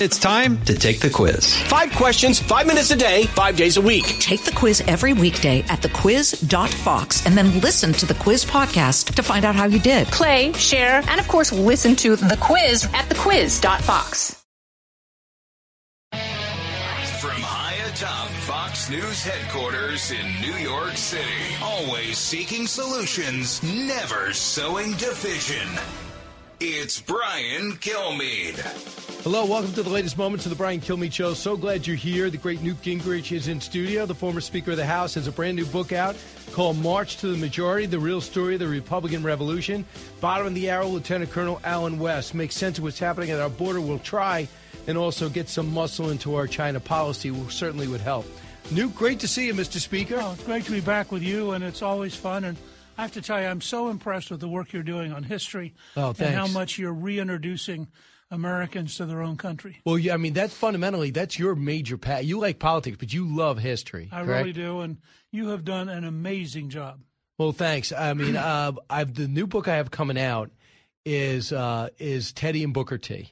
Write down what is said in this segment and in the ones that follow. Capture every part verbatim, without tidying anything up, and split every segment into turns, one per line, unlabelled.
It's time to take the quiz.
Five questions, five minutes a day, five days a week.
Take the quiz every weekday at the quiz dot fox and then listen to the quiz podcast to find out how you did.
Play, share, and of course, listen to the quiz at the quiz dot fox.
From high atop Fox News headquarters in New York City, always seeking solutions, never sowing division. It's Brian Kilmeade.
Hello, welcome to the latest moments of the Brian Kilmeade Show. So glad you're here. The great Newt Gingrich is in studio. The former Speaker of the House has a brand new book out called March to the Majority, The Real Story of the Republican Revolution. Bottom of the arrow, Lieutenant Colonel Alan West makes sense of what's happening at our border. We'll try and also get some muscle into our China policy, which certainly would help. Newt, great to see you, Mister Speaker.
Oh, it's great to be back with you, and it's always fun. And I have to tell you, I'm so impressed with the work you're doing on history
oh,
and how much you're reintroducing Americans to their own country.
Well, yeah, I mean, that's fundamentally, that's your major path. You like politics, but you love history.
I
correct?
really do, and you have done an amazing job.
Well, thanks. I mean, uh, I've the new book I have coming out is uh, is Teddy and Booker T.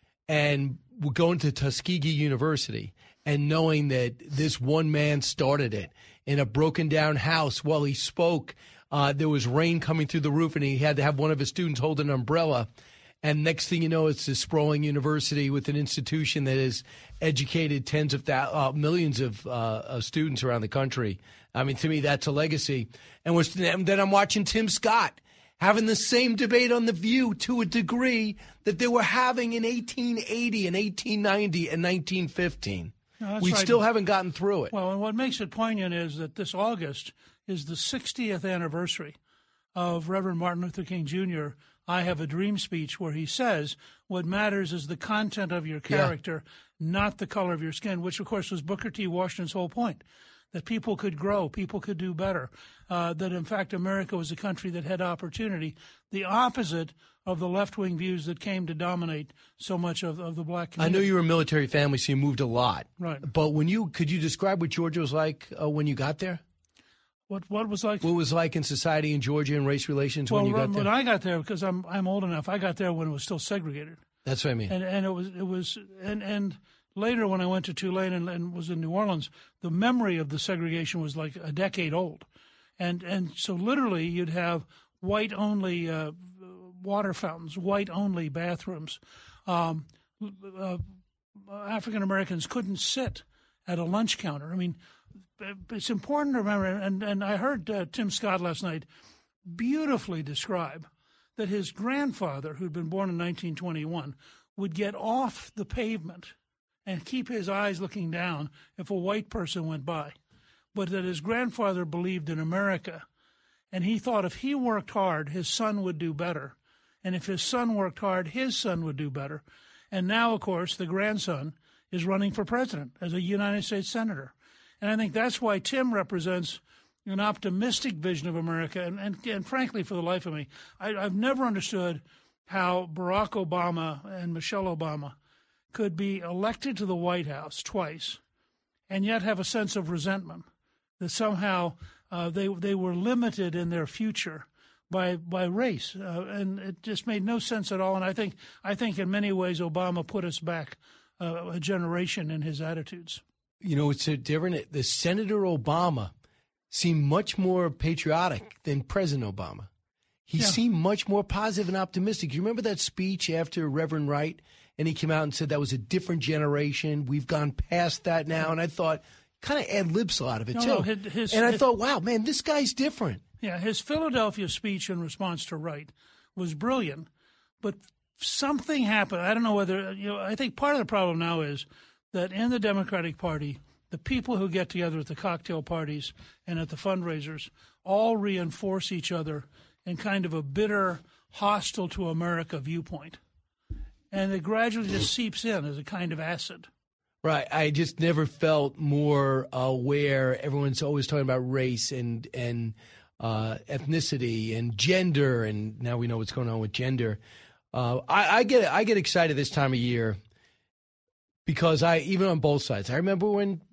And we're going to Tuskegee University and knowing that this one man started it in a broken down house while he spoke. Uh, there was rain coming through the roof, and he had to have one of his students hold an umbrella. And next thing you know, it's this sprawling university with an institution that has educated tens of thousands, uh, millions of, uh, of students around the country. I mean, to me, that's a legacy. And, was, and then I'm watching Tim Scott having the same debate on The View to a degree that they were having in eighteen eighty and eighteen ninety and nineteen fifteen.
No,
we
right.
still haven't gotten through it.
Well, and what makes it poignant is that this August is the sixtieth anniversary of Reverend Martin Luther King Junior I Have a Dream speech, where he says what matters is the content of your character, yeah. not the color of your skin, which, of course, was Booker T. Washington's whole point, that people could grow, people could do better, uh, that, in fact, America was a country that had opportunity, the opposite of the left-wing views that came to dominate so much of, of the black community.
I know you were a military family, so you moved a lot.
Right.
But when you could you describe what Georgia was like uh, when you got there?
What what was like?
What was like in society in Georgia and race relations
well,
when you got there?
When I got there, because I'm I'm old enough, I got there when it was still segregated.
That's what I mean.
And and it was it was and and later when I went to Tulane and, and was in New Orleans, the memory of the segregation was like a decade old, and and so literally you'd have white only uh, water fountains, white only bathrooms. Um, uh, African Americans couldn't sit at a lunch counter. I mean. It's important to remember, and, and I heard uh, Tim Scott last night beautifully describe that his grandfather, who'd been born in nineteen twenty-one, would get off the pavement and keep his eyes looking down if a white person went by, but that his grandfather believed in America, and he thought if he worked hard, his son would do better, and if his son worked hard, his son would do better. And now, of course, the grandson is running for president as a United States senator. And I think that's why Tim represents an optimistic vision of America. And, and, and frankly, for the life of me, I, I've never understood how Barack Obama and Michelle Obama could be elected to the White House twice and yet have a sense of resentment that somehow uh, they they were limited in their future by by race. Uh, and it just made no sense at all. And I think I think in many ways Obama put us back uh, a generation in his attitudes.
You know, it's so different. The Senator Obama seemed much more patriotic than President Obama. He yeah. seemed much more positive and optimistic. You remember that speech after Reverend Wright? And he came out and said that was a different generation. We've gone past that now. And I thought, kind of ad-libs a lot of it,
no,
too.
No, his, his,
and I
his,
thought, wow, man, this guy's different.
Yeah, his Philadelphia speech in response to Wright was brilliant. But something happened. I don't know whether, you know, I think part of the problem now is that in the Democratic Party, the people who get together at the cocktail parties and at the fundraisers all reinforce each other in kind of a bitter, hostile to America viewpoint. And it gradually just seeps in as a kind of acid.
Right. I just never felt more aware. Everyone's always talking about race and and uh, ethnicity and gender, and now we know what's going on with gender. Uh, I, I get I get excited this time of year because I even on both sides. I remember when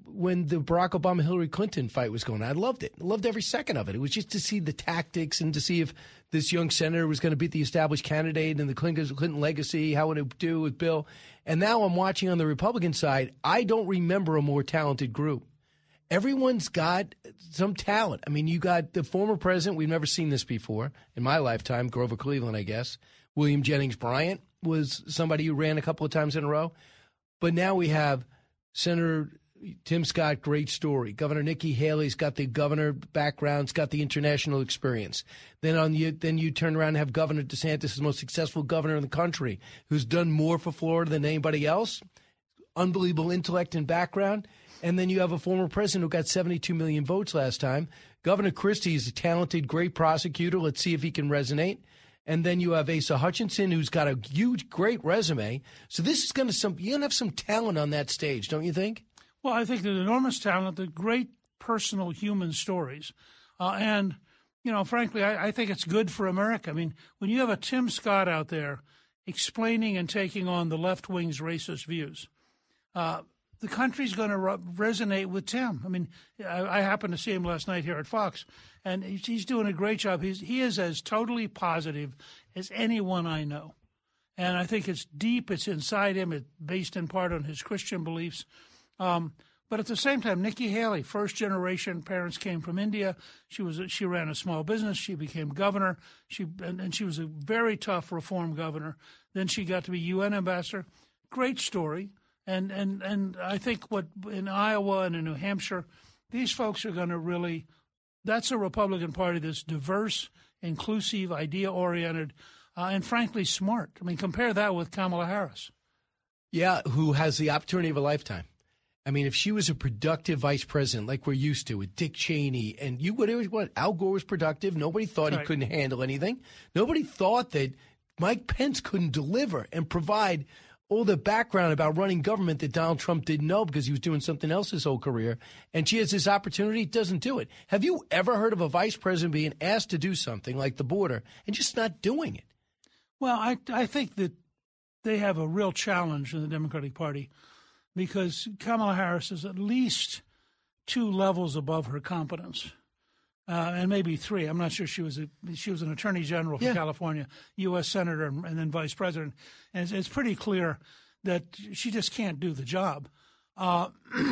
when the Barack Obama Hillary Clinton fight was going on. I loved it. I loved every second of it. It was just to see the tactics and to see if this young senator was going to beat the established candidate and the Clinton, Clinton legacy, how would it do with Bill. And now I'm watching on the Republican side. I don't remember a more talented group. Everyone's got some talent. I mean, you got the former president. We've never seen this before in my lifetime, Grover Cleveland, I guess. William Jennings Bryan was somebody who ran a couple of times in a row. But now we have Senator Tim Scott, great story. Governor Nikki Haley's got the governor background, has got the international experience. Then on you, then you turn around and have Governor DeSantis, the most successful governor in the country, who's done more for Florida than anybody else. Unbelievable intellect and background. And then you have a former president who got seventy-two million votes last time. Governor Christie is a talented, great prosecutor. Let's see if he can resonate. And then you have Asa Hutchinson, who's got a huge, great resume. So this is going to some. You're going to have some talent on that stage, don't you think?
Well, I think there's enormous talent, the great personal human stories. Uh, and, you know, frankly, I, I think it's good for America. I mean, when you have a Tim Scott out there explaining and taking on the left wing's racist views, uh, the country's going to re- resonate with Tim. I mean, I, I happened to see him last night here at Fox, and he's, he's doing a great job. He's, he is as totally positive as anyone I know. And I think it's deep, it's inside him, it's based in part on his Christian beliefs. Um, but at the same time, Nikki Haley, first generation, parents came from India. She was a, she ran a small business. She became governor. She and, and she was a very tough reform governor. Then she got to be U N ambassador. Great story. And and and I think what in Iowa and in New Hampshire, these folks are going to really. That's a Republican Party that's diverse, inclusive, idea oriented, uh, and frankly smart. I mean, compare that with Kamala Harris.
Yeah, who has the opportunity of a lifetime. I mean, if she was a productive vice president like we're used to with Dick Cheney and you whatever what Al Gore was productive, nobody thought
right.
he couldn't handle anything. Nobody thought that Mike Pence couldn't deliver and provide all the background about running government that Donald Trump didn't know because he was doing something else his whole career. And she has this opportunity, doesn't do it. Have you ever heard of a vice president being asked to do something like the border and just not doing it?
Well, I I think that they have a real challenge in the Democratic Party, because Kamala Harris is at least two levels above her competence, uh, and maybe three. I'm not sure. She was a she was an attorney general for
yeah.
California, U S senator, and, and then vice president. And it's, it's pretty clear that she just can't do the job. Uh,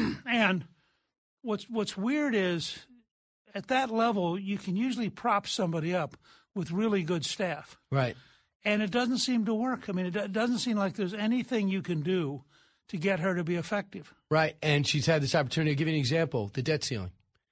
and what's what's weird is at that level, you can usually prop somebody up with really good staff,
right?
And it doesn't seem to work. I mean, it, it doesn't seem like there's anything you can do to get her to be effective. Right.
And she's had this opportunity. I'll give you an example, the debt ceiling.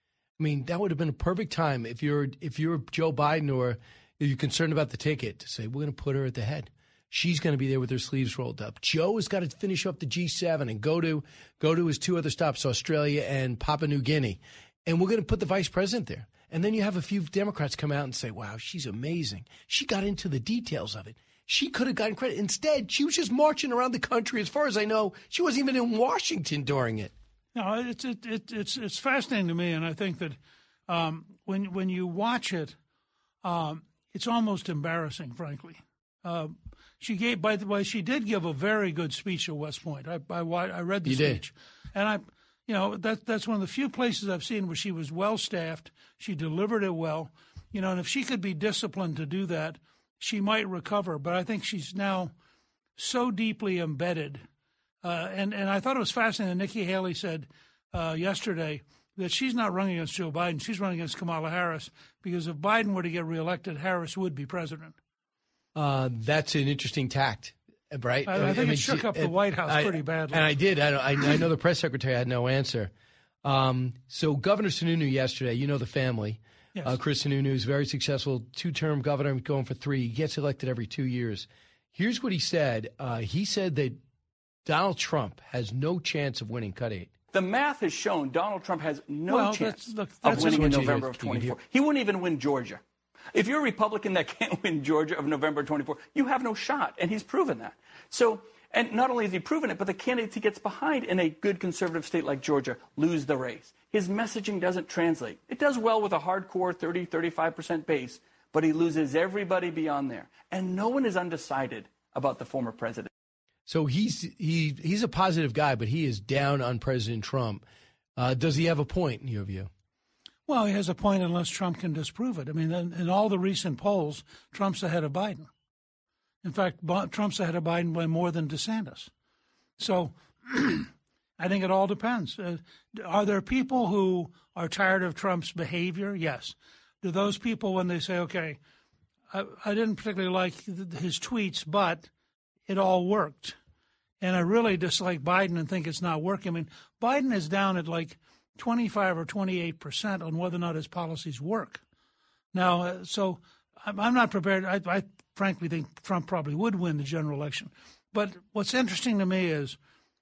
I mean, that would have been a perfect time if you're if you're Joe Biden or if you're concerned about the ticket to say, we're going to put her at the head. She's going to be there with her sleeves rolled up. Joe has got to finish up the G seven and go to go to his two other stops, Australia and Papua New Guinea. And we're going to put the vice president there. And then you have a few Democrats come out and say, wow, she's amazing. She got into the details of it. She could have gotten credit. Instead, she was just marching around the country. As far as I know, she wasn't even in Washington during it.
No, it's it, it, it's it's fascinating to me, and I think that um, when when you watch it, um, it's almost embarrassing, frankly. Uh, she gave, by the way, she did give a very good speech at West Point. I I, I read the
you
speech,
did.
and I, you know, that that's one of the few places I've seen where she was well staffed. She delivered it well, you know, and if she could be disciplined to do that, she might recover, but I think she's now so deeply embedded. Uh, and, and I thought it was fascinating that Nikki Haley said uh, yesterday that she's not running against Joe Biden. She's running against Kamala Harris, because if Biden were to get reelected, Harris would be president.
Uh, that's an interesting tact, right?
I, I think I mean, it shook
she,
up the White House
I,
pretty badly.
And I did. I, I, I know the press secretary had no answer. Um, so Governor Sununu yesterday, you know the family.
Yes.
Uh, Chris Sununu is very successful, two-term governor, going for three. He gets elected every two years. Here's what he said. Uh, he said that Donald Trump has no chance of winning Cut eight.
The math has shown Donald Trump has no
well,
chance
that's, look, that's
of winning in November
hear,
of twenty-four. He wouldn't even win Georgia. If you're a Republican that can't win Georgia of November twenty-four, you have no shot, and he's proven that. So, and not only has he proven it, but the candidates he gets behind in a good conservative state like Georgia lose the race. His messaging doesn't translate. It does well with a hardcore thirty, thirty-five percent base, but he loses everybody beyond there. And no one is undecided about the former president.
So he's he he's a positive guy, but he is down on President Trump. Uh, does he have a point in your view?
Well, he has a point unless Trump can disprove it. I mean, in, in all the recent polls, Trump's ahead of Biden. In fact, Bo- Trump's ahead of Biden by more than DeSantis. So I think it all depends. Uh, are there people who are tired of Trump's behavior? Yes. Do those people, when they say, okay, I, I didn't particularly like his tweets, but it all worked, and I really dislike Biden and think it's not working. I mean, Biden is down at like twenty-five or twenty-eight percent on whether or not his policies work. Now, uh, so I'm, I'm not prepared. I, I frankly think Trump probably would win the general election. But what's interesting to me is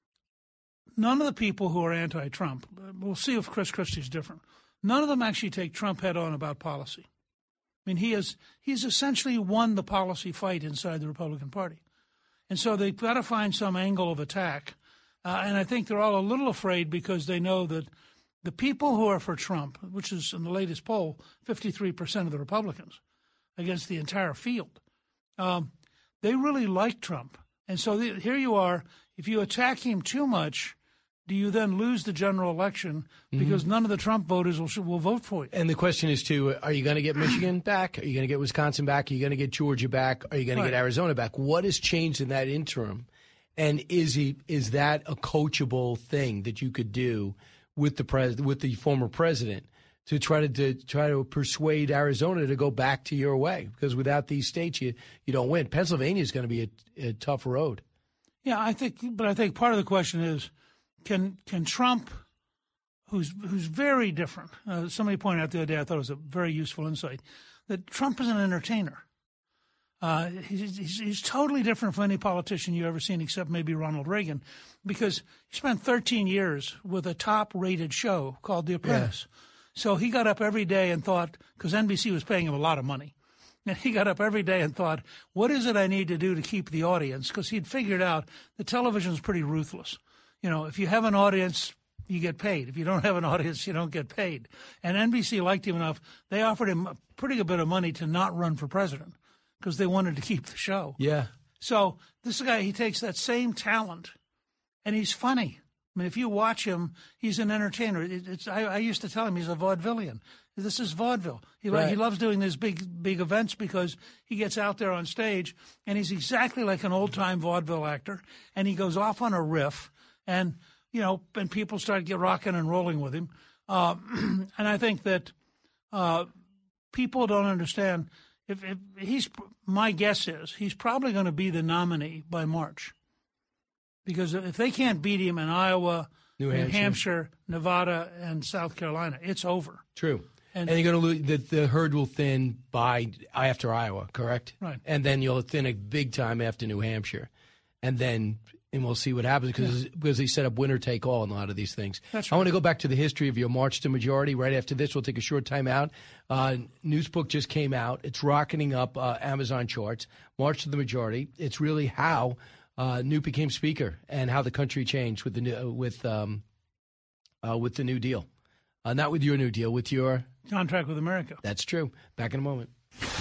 none of the people who are anti-Trump, we'll see if Chris Christie's different, none of them actually take Trump head on about policy. I mean, he is he's essentially won the policy fight inside the Republican Party. And so they've got to find some angle of attack. Uh, and I think they're all a little afraid because they know that the people who are for Trump, which is in the latest poll, fifty-three percent of the Republicans against the entire field, um, they really like Trump. And so the, here you are. If you attack him too much, do you then lose the general election because mm-hmm. none of the Trump voters will, will vote for you?
And the question is, too, are you going to get Michigan back? Are you going to get Wisconsin back? Are you going to get Georgia back? Are you going right. to get Arizona back? What has changed in that interim? And is he is that a coachable thing that you could do with the pres- with the former president to try to, to try to persuade Arizona to go back to your way? Because without these states, you you don't win. Pennsylvania is going to be a, a tough road.
Yeah, I think, but I think part of the question is, can can Trump, who's who's very different? Uh, somebody pointed out the other day, I thought it was a very useful insight, that Trump is an entertainer. Uh, he's, he's, he's totally different from any politician you've ever seen, except maybe Ronald Reagan, because he spent thirteen years with a top-rated show called The Apprentice. Yeah. So he got up every day and thought, because N B C was paying him a lot of money, and he got up every day and thought, what is it I need to do to keep the audience? Because he'd figured out that television is pretty ruthless. You know, if you have an audience, you get paid. If you don't have an audience, you don't get paid. And N B C liked him enough. They offered him a pretty good bit of money to not run for president because they wanted to keep the show.
Yeah.
So this guy, he takes that same talent, and he's funny. I mean, if you watch him, he's an entertainer. It, it's I, I used to tell him he's a vaudevillian. This is vaudeville. He,
right.
he loves doing these big, big events because he gets out there on stage, and he's exactly like an old-time vaudeville actor, and he goes off on a riff. And, you know, and people start get rocking and rolling with him. Uh, and I think that uh, people don't understand. If, if he's, my guess is he's probably going to be the nominee by March. Because if they can't beat him in Iowa, New Hampshire, New Hampshire Nevada, and South Carolina, it's over.
True. And, and you're going to lose, the, the herd will thin by after Iowa, correct?
Right.
And then you'll thin a big time after New Hampshire. And then... And we'll see what happens because yeah. because they set up winner take all in a lot of these things.
That's
right. I want to go back to the history of your march to majority. Right after this, we'll take a short time out. Uh, Newsbook just came out. It's rocketing up uh, Amazon charts. March to the majority. It's really how uh, Newt became speaker and how the country changed with the new, with um, uh, with the New Deal. Uh, not with your New Deal, with your
contract with America.
That's true. Back in a moment.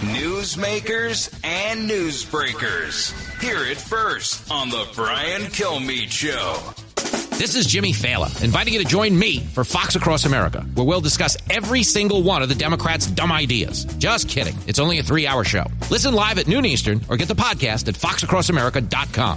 Newsmakers and newsbreakers. Hear it first on the Brian Kilmeade Show.
This is Jimmy Fallon, inviting you to join me for Fox Across America, where we'll discuss every single one of the Democrats' dumb ideas. Just kidding. It's only a three-hour show. Listen live at noon Eastern or get the podcast at fox across america dot com.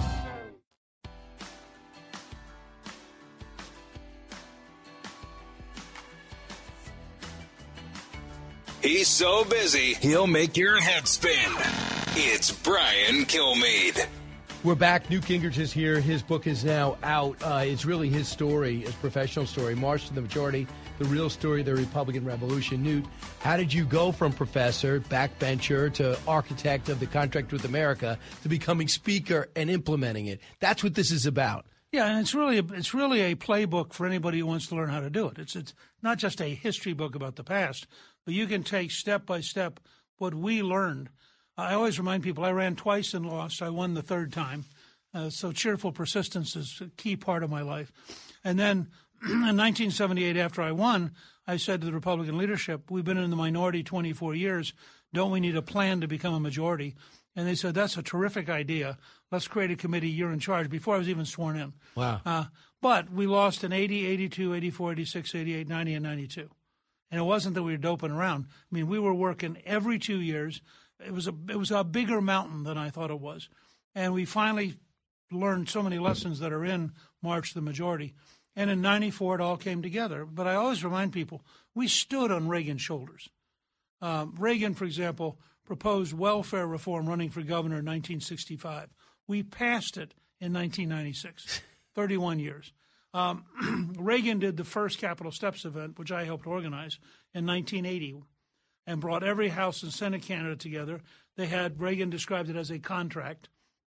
He's so busy, he'll make your head spin. It's Brian Kilmeade.
We're back. Newt Gingrich is here. His book is now out. Uh, it's really his story, his professional story. March to the Majority, the real story of the Republican Revolution. Newt, how did you go from professor, backbencher, to architect of the contract with America to becoming speaker and implementing it? That's what this is about.
Yeah, and it's really a, it's really a playbook for anybody who wants to learn how to do it. It's it's not just a history book about the past, but you can take step by step what we learned. I always remind people I ran twice and lost. I won the third time. Uh, so cheerful persistence is a key part of my life. And then in nineteen seventy-eight, after I won, I said to the Republican leadership, we've been in the minority twenty-four years. Don't we need a plan to become a majority? And they said, that's a terrific idea. Let's create a committee. You're in charge, before I was even sworn in.
Wow.
Uh, But we lost in eighty, eighty-two, eighty-four, eighty-six, eighty-eight, ninety, and ninety-two. And it wasn't that we were doping around. I mean, we were working every two years. It was a it was a bigger mountain than I thought it was. And we finally learned so many lessons that are in March to the Majority. And in ninety-four, it all came together. But I always remind people, we stood on Reagan's shoulders. Um, Reagan, for example, proposed welfare reform running for governor in nineteen sixty-five. We passed it in nineteen ninety-six, thirty-one years. Um, Reagan did the first Capitol Steps event, which I helped organize, in nineteen eighty, and brought every House and Senate candidate together. They had, Reagan described it as a contract,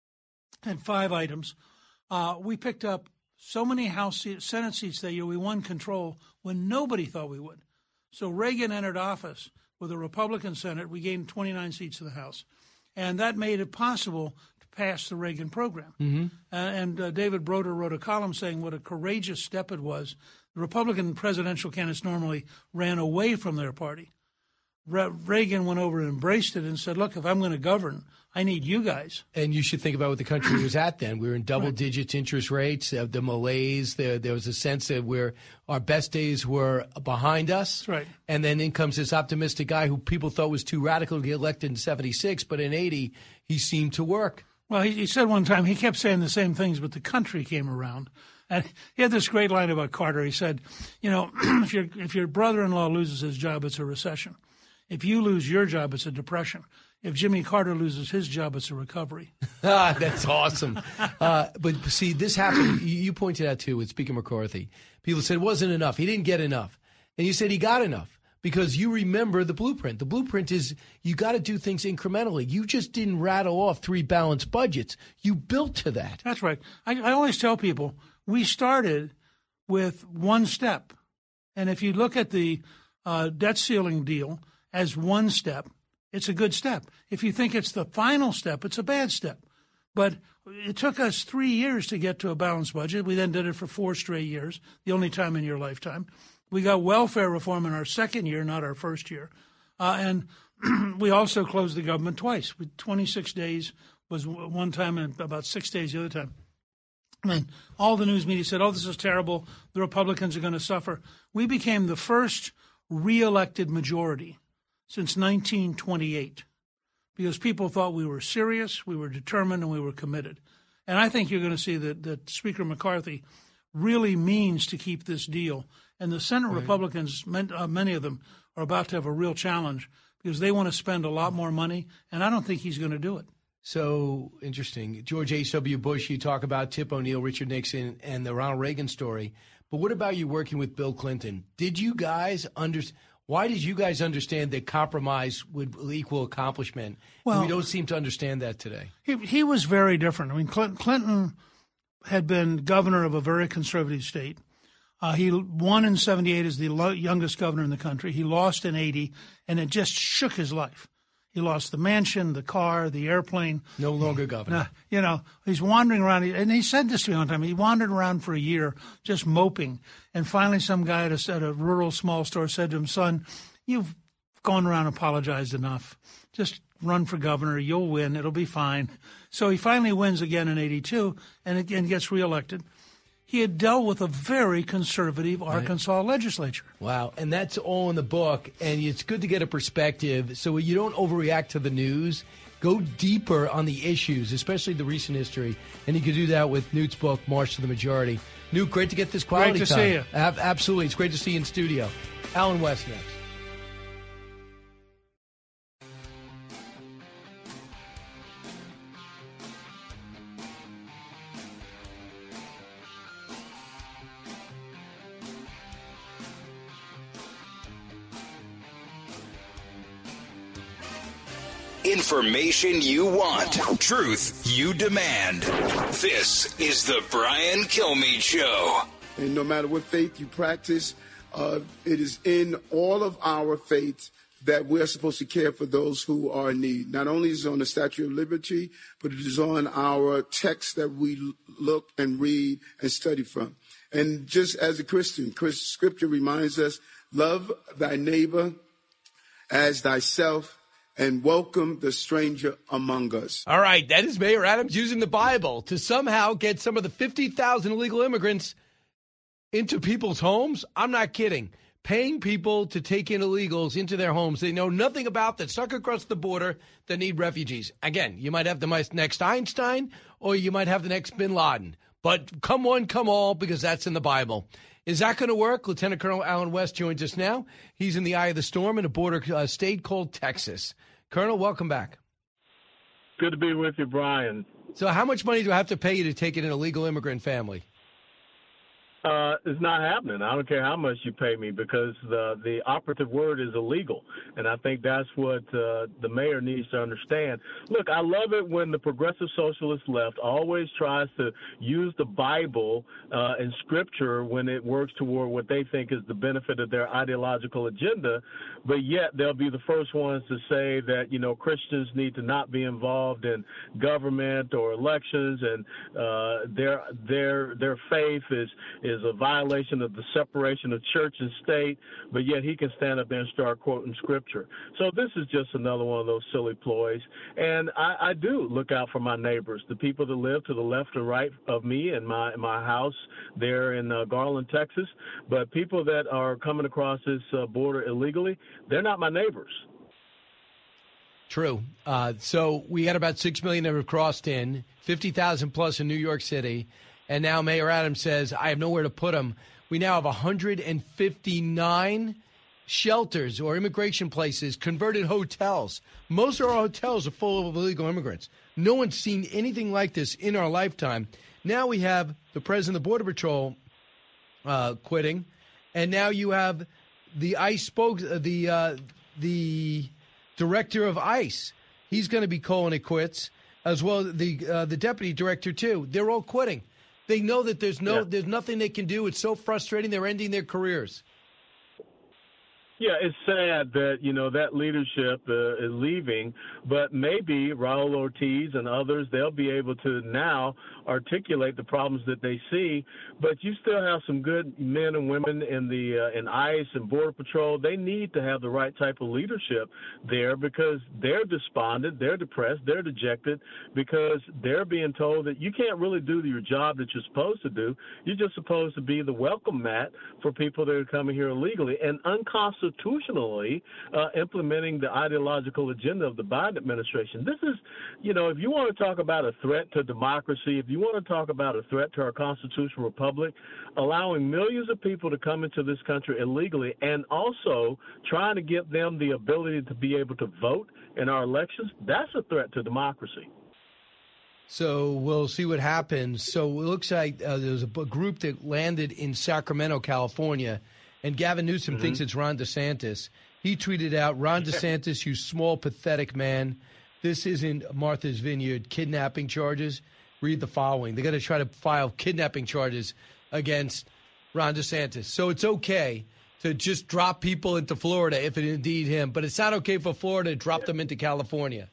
and five items. Uh, we picked up so many House seats, Senate seats that year, we won control when nobody thought we would. So Reagan entered office with a Republican Senate. We gained twenty-nine seats in the House. And that made it possible to pass the Reagan program. Mm-hmm. Uh, and uh, David Broder wrote a column saying what a courageous step it was. The Republican presidential candidates normally ran away from their party. Re- Reagan went over and embraced it and said, look, if I'm going to govern, I need you guys.
And you should think about what the country was at then. We were in double digits interest rates, uh, the malaise. There, there was a sense that where our best days were behind us.
That's right.
And then in comes this optimistic guy who people thought was too radical to get elected in seventy-six, but in eighty, he seemed to work.
Well, he, he said one time, he kept saying the same things, but the country came around. And he had this great line about Carter. He said, you know, if your if your brother-in-law loses his job, it's a recession. If you lose your job, it's a depression. If Jimmy Carter loses his job, it's a recovery.
Ah, that's awesome. Uh, but see, this happened. You, you pointed out, too, with Speaker McCarthy. People said it wasn't enough. He didn't get enough. And you said he got enough because you remember the blueprint. The blueprint is you got to do things incrementally. You just didn't rattle off three balanced budgets. You built to that.
That's right. I, I always tell people we started with one step. And if you look at the uh, debt ceiling deal as one step, it's a good step. If you think it's the final step, it's a bad step. But it took us three years to get to a balanced budget. We then did it for four straight years, the only time in your lifetime. We got welfare reform in our second year, not our first year. Uh, and we also closed the government twice. With twenty-six days was one time and about six days the other time. I mean, all the news media said, oh, this is terrible. The Republicans are going to suffer. We became the first reelected majority since nineteen twenty-eight, because people thought we were serious, we were determined, and we were committed. And I think you're going to see that, that Speaker McCarthy really means to keep this deal. And the Senate right. Republicans, uh, many of them, are about to have a real challenge because they want to spend a lot more money, and I don't think he's going to do it.
So interesting. George H W. Bush, you talk about Tip O'Neill, Richard Nixon, and the Ronald Reagan story. But what about you working with Bill Clinton? Did you guys understand? Why did you guys understand that compromise would equal accomplishment? Well, we don't seem to understand that today.
He, he was very different. I mean, Clinton, Clinton had been governor of a very conservative state. Uh, he won in seventy-eight as the lo- youngest governor in the country. He lost in eighty, and it just shook his life. He lost the mansion, the car, the airplane.
No longer governor.
Uh, you know, he's wandering around. And he said this to me one time. He wandered around for a year just moping. And finally some guy at a, at a rural small store said to him, son, you've gone around and apologized enough. Just run for governor. You'll win. It'll be fine. So he finally wins again in eighty-two and again gets reelected. He had dealt with a very conservative Arkansas right. legislature.
Wow. And that's all in the book. And it's good to get a perspective so you don't overreact to the news. Go deeper on the issues, especially the recent history. And you can do that with Newt's book, March to the Majority. Newt, great to get this quality
time. Great to
time.
see you.
Ab- absolutely. It's great to see you in studio. Alan West next.
Information you want. Truth you demand. This is the Brian Kilmeade Show.
And no matter what faith you practice, uh, it is in all of our faith that we're supposed to care for those who are in need. Not only is it on the Statue of Liberty, but it is on our text that we look and read and study from. And just as a Christian, Scripture reminds us, love thy neighbor as thyself, and welcome the stranger among us.
All right, that is Mayor Adams using the Bible to somehow get some of the fifty thousand illegal immigrants into people's homes? I'm not kidding. Paying people to take in illegals into their homes they know nothing about, that stuck across the border, that need refugees. Again, you might have the next Einstein or you might have the next Bin Laden. But come one, come all, because that's in the Bible. Is that going to work? Lieutenant Colonel Allen West joins us now. He's in the eye of the storm in a border uh, state called Texas. Colonel, welcome back.
Good to be with you, Brian.
So how much money do I have to pay you to take in an illegal immigrant family?
Uh, it's not happening. I don't care how much you pay me, because the the operative word is illegal, and I think that's what uh, the mayor needs to understand. Look, I love it when the progressive socialist left always tries to use the Bible uh, and Scripture when it works toward what they think is the benefit of their ideological agenda, but yet they'll be the first ones to say that, you know, Christians need to not be involved in government or elections, and uh, their their their faith is is a violation of the separation of church and state, but yet he can stand up there and start quoting Scripture. So this is just another one of those silly ploys. And I, I do look out for my neighbors, the people that live to the left or right of me in my in my house there in uh, Garland, Texas. But people that are coming across this uh, border illegally, they're not my neighbors.
True. Uh, so we had about six million that have crossed in, fifty thousand plus in New York City. And now Mayor Adams says, I have nowhere to put them. We now have one hundred fifty-nine shelters or immigration places, converted hotels. Most of our hotels are full of illegal immigrants. No one's seen anything like this in our lifetime. Now we have the president of the Border Patrol uh, quitting, and now you have the ICE spoke, uh, the uh, the director of ICE. He's going to be calling it quits, as well as the uh, the deputy director too. They're all quitting. They know that there's no, yeah. there's nothing they can do. It's so frustrating. They're ending their careers.
Yeah, it's sad that, you know, that leadership uh, is leaving, but maybe Raul Ortiz and others, they'll be able to now articulate the problems that they see. But you still have some good men and women in the uh, in ICE and Border Patrol. They need to have the right type of leadership there, because they're despondent, they're depressed, they're dejected, because they're being told that you can't really do your job that you're supposed to do. You're just supposed to be the welcome mat for people that are coming here illegally and unconstitutionally. Constitutionally uh, implementing the ideological agenda of the Biden administration. This is, you know, if you want to talk about a threat to democracy, if you want to talk about a threat to our constitutional republic, allowing millions of people to come into this country illegally and also trying to give them the ability to be able to vote in our elections, that's a threat to democracy.
So we'll see what happens. So it looks like uh, there's a group that landed in Sacramento, California, and Gavin Newsom mm-hmm. thinks it's Ron DeSantis. He tweeted out, Ron DeSantis, you small, pathetic man. This isn't Martha's Vineyard kidnapping charges. Read the following. They're going to try to file kidnapping charges against Ron DeSantis. So it's okay to just drop people into Florida if it indeed him, but it's not okay for Florida to drop them into California.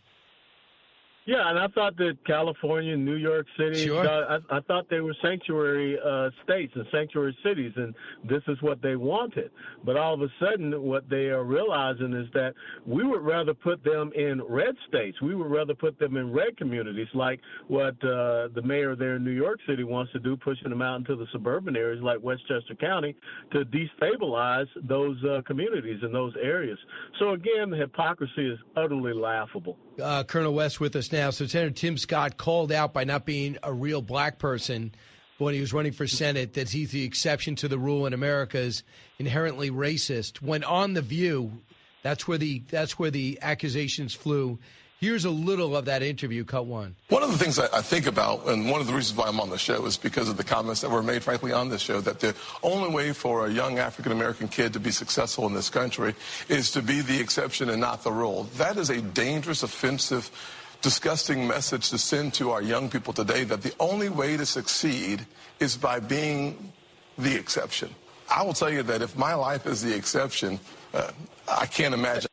Yeah, and I thought that California and New York City,
sure.
uh, I, I thought they were sanctuary uh, states and sanctuary cities, and this is what they wanted. But all of a sudden, what they are realizing is that we would rather put them in red states. We would rather put them in red communities, like what uh, the mayor there in New York City wants to do, pushing them out into the suburban areas like Westchester County to destabilize those uh, communities in those areas. So, again, the hypocrisy is utterly laughable.
Uh, Colonel West with us now. So Senator Tim Scott called out by not being a real black person when he was running for Senate that he's the exception to the rule and America is inherently racist. When on The View, that's where the that's where the accusations flew. Here's a little of that interview, cut one.
One of the things I think about, and one of the reasons why I'm on the show, is because of the comments that were made, frankly, on this show, that the only way for a young African-American kid to be successful in this country is to be the exception and not the rule. That is a dangerous, offensive, disgusting message to send to our young people today, that the only way to succeed is by being the exception. I will tell you that if my life is the exception, uh, I can't imagine.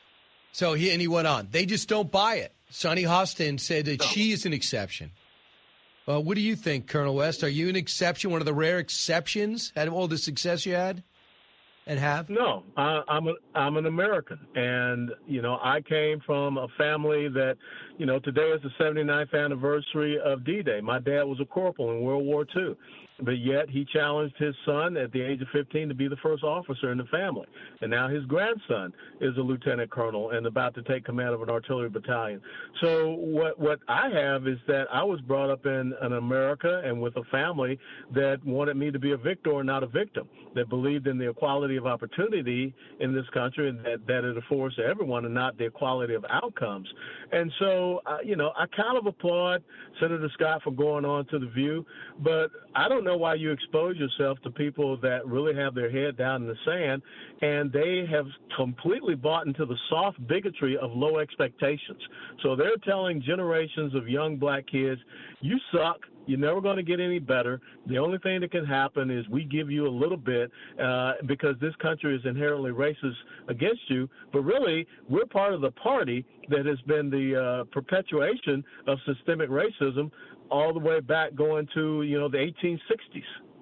So he and he went on. They just don't buy it. Sonny Hostin said that she is an exception. Well, what do you think, Colonel West? Are you an exception, one of the rare exceptions out of all the success you had and have?
No, I, I'm a, I'm an American. And, you know, I came from a family that, you know, today is the seventy-ninth anniversary of D-Day. My dad was a corporal in World War Two. But yet he challenged his son at the age of fifteen to be the first officer in the family. And now his grandson is a lieutenant colonel and about to take command of an artillery battalion. So what what I have is that I was brought up in, in America and with a family that wanted me to be a victor and not a victim, that believed in the equality of opportunity in this country and that, that it affords to everyone and not the equality of outcomes. And so, uh, you know, I kind of applaud Senator Scott for going on to The View, but I don't know why you expose yourself to people that really have their head down in the sand, and they have completely bought into the soft bigotry of low expectations. So they're telling generations of young black kids, you suck. You're never going to get any better. The only thing that can happen is we give you a little bit uh, because this country is inherently racist against you. But really, we're part of the party that has been the uh, perpetuation of systemic racism all the way back going to, you know, the eighteen sixties.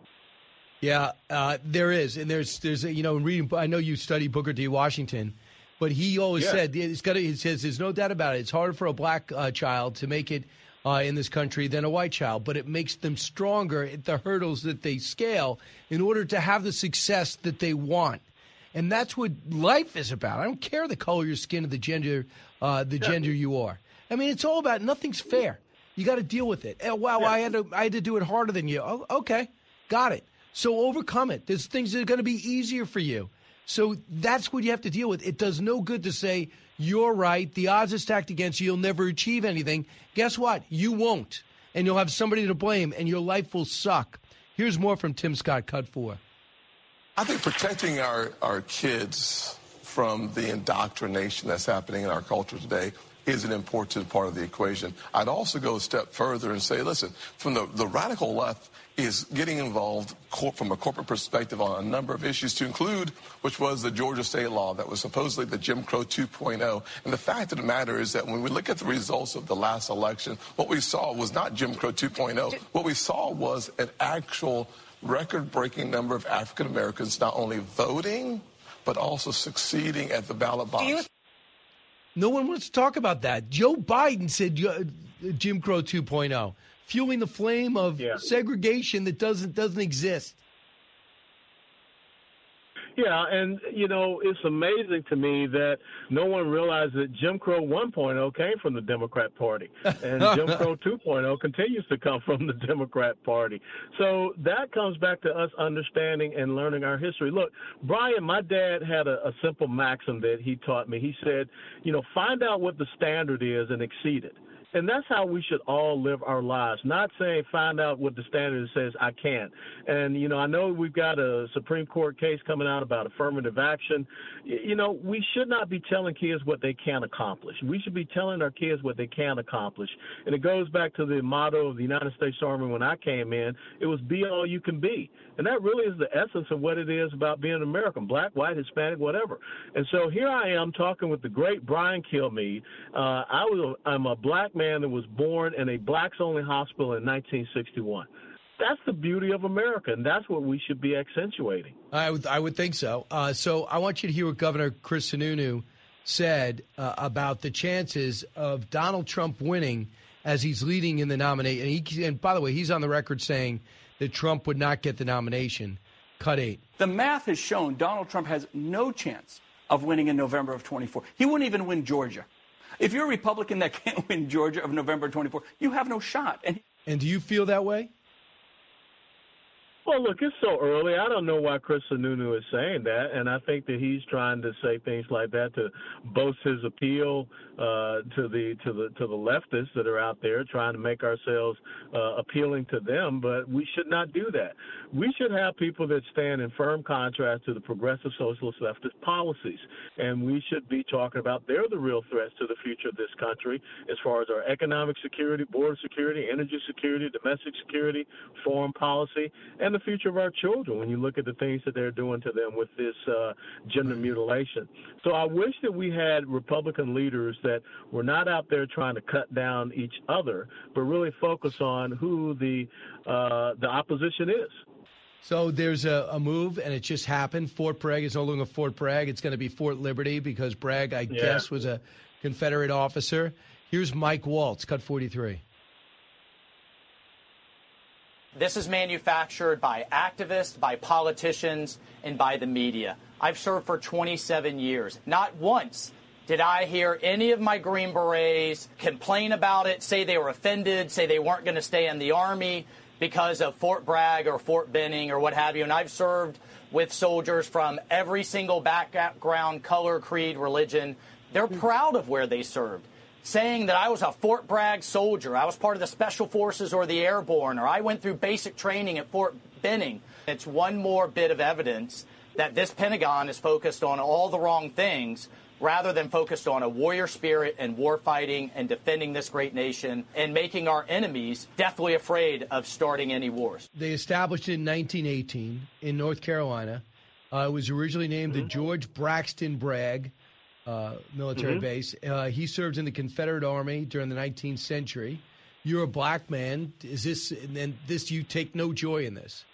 Yeah, uh, there is. And there's, there's a, you know, reading, I know you study Booker T. Washington, but he always
yeah.
said, it's got to, he says, there's no doubt about it. It's harder for a black uh, child to make it Uh, in this country than a white child, but it makes them stronger at the hurdles that they scale in order to have the success that they want. And that's what life is about. I don't care the color of your skin or the gender, uh, the yeah. gender you are. I mean, it's all about nothing's fair. You got to deal with it. Oh, wow, yeah. I had to I had to do it harder than you. Oh, okay, got it. So overcome it. There's things that are going to be easier for you. So that's what you have to deal with. It does no good to say, you're right, the odds are stacked against you, you'll never achieve anything. Guess what? You won't. And you'll have somebody to blame, and your life will suck. Here's more from Tim Scott, cut four.
I think protecting our, our kids from the indoctrination that's happening in our culture today is an important part of the equation. I'd also go a step further and say, listen, from the, the radical left is getting involved cor- from a corporate perspective on a number of issues, to include, which was the Georgia state law that was supposedly the Jim Crow two point oh. And the fact of the matter is that when we look at the results of the last election, what we saw was not Jim Crow two point oh. What we saw was an actual record-breaking number of African Americans not only voting, but also succeeding at the ballot box.
No one wants to talk about that. Joe Biden said uh, Jim Crow two point oh, fueling the flame of yeah. segregation that doesn't doesn't exist.
Yeah, and, you know, it's amazing to me that no one realized that Jim Crow one point oh came from the Democrat Party, and Jim Crow two point oh continues to come from the Democrat Party. So that comes back to us understanding and learning our history. Look, Brian, my dad had a, a simple maxim that he taught me. He said, you know, find out what the standard is and exceed it. And that's how we should all live our lives, not saying find out what the standard says I can't. And, you know, I know we've got a Supreme Court case coming out about affirmative action. You know, we should not be telling kids what they can't accomplish. We should be telling our kids what they can accomplish. And it goes back to the motto of the United States Army when I came in. It was be all you can be. And that really is the essence of what it is about being an American, black, white, Hispanic, whatever. And so here I am talking with the great Brian Kilmeade. Uh, I was, I'm a black man that was born in a blacks-only hospital in nineteen sixty-one. That's the beauty of America, and that's what we should be accentuating.
I would, I would think so. Uh, so I want you to hear what Governor Chris Sununu said uh, about the chances of Donald Trump winning as he's leading in the nomination. And, he, and by the way, he's on the record saying that Trump would not get the nomination. Cut eight.
The math has shown Donald Trump has no chance of winning in November of twenty-four. He wouldn't even win Georgia. If you're a Republican that can't win Georgia of November twenty-fourth, you have no shot. And,
and do you feel that way?
Well, look, it's so early. I don't know why Chris Sununu is saying that, and I think that he's trying to say things like that to boast his appeal uh, to the to the to the leftists that are out there, trying to make ourselves uh, appealing to them. But we should not do that. We should have people that stand in firm contrast to the progressive socialist leftist policies, and we should be talking about they're the real threats to the future of this country as far as our economic security, border security, energy security, domestic security, foreign policy, and the future of our children when you look at the things that they're doing to them with this uh, gender mutilation. So I wish that we had Republican leaders that were not out there trying to cut down each other, but really focus on who the uh, the opposition is.
So there's a, a move, and it just happened. Fort Bragg is no longer Fort Bragg. It's going to be Fort Liberty because Bragg, I yeah. guess, was a Confederate officer. Here's Mike Waltz, cut forty-three.
This is manufactured by activists, by politicians, and by the media. I've served for twenty-seven years. Not once did I hear any of my Green Berets complain about it, say they were offended, say they weren't going to stay in the Army because of Fort Bragg or Fort Benning or what have you. And I've served with soldiers from every single background, color, creed, religion. They're proud of where they served, saying that I was a Fort Bragg soldier, I was part of the Special Forces or the Airborne, or I went through basic training at Fort Benning. It's one more bit of evidence that this Pentagon is focused on all the wrong things rather than focused on a warrior spirit and war fighting and defending this great nation and making our enemies deathly afraid of starting any wars.
They established it in nineteen eighteen in North Carolina. Uh, it was originally named mm-hmm. the George Braxton Bragg uh, military mm-hmm. base. Uh, he served in the Confederate Army during the nineteenth century. You're a black man. Is this, and then this, you take no joy in this?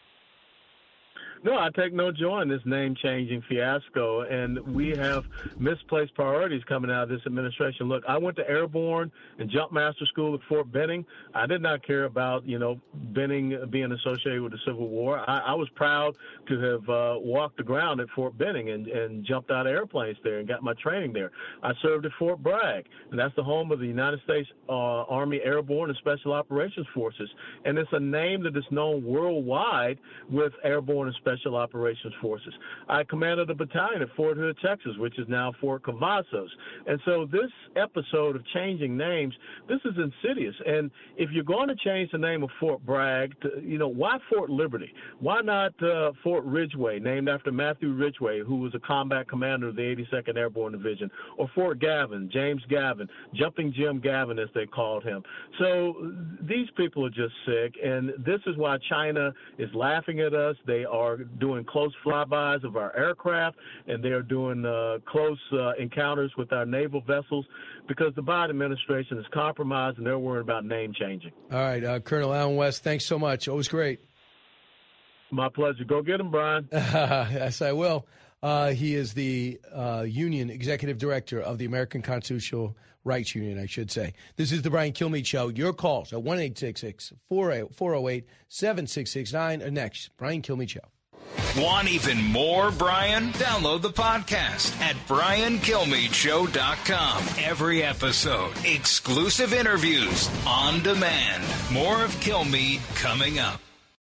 No, I take no joy in this name-changing fiasco, and we have misplaced priorities coming out of this administration. Look, I went to Airborne and Jump Master School at Fort Benning. I did not care about, you know, Benning being associated with the Civil War. I, I was proud to have uh, walked the ground at Fort Benning and, and jumped out of airplanes there and got my training there. I served at Fort Bragg, and that's the home of the United States uh, Army Airborne and Special Operations Forces, and it's a name that is known worldwide with Airborne and Special Special Operations Forces. I commanded a battalion at Fort Hood, Texas, which is now Fort Cavazos. And so this episode of changing names, this is insidious. And if you're going to change the name of Fort Bragg, to, you know, why Fort Liberty? Why not uh, Fort Ridgeway, named after Matthew Ridgway, who was a combat commander of the eighty-second Airborne Division, or Fort Gavin, James Gavin, Jumping Jim Gavin, as they called him. So these people are just sick, and this is why China is laughing at us. They are doing close flybys of our aircraft, and they are doing uh, close uh, encounters with our naval vessels because the Biden administration is compromised, and they're worried about name changing.
All right, uh, Colonel Allen West, thanks so much. Always great.
My pleasure. Go get him, Brian.
Yes, I will. Uh, he is the uh, union executive director of the American Constitutional Rights Union, I should say. This is the Brian Kilmeade Show. Your calls at one eight six six, four oh eight, seven six six nine are next. Brian Kilmeade Show.
Want even more Brian? Download the podcast at brian kilmeade show dot com. Every episode, exclusive interviews on demand. More of Kilmeade coming up.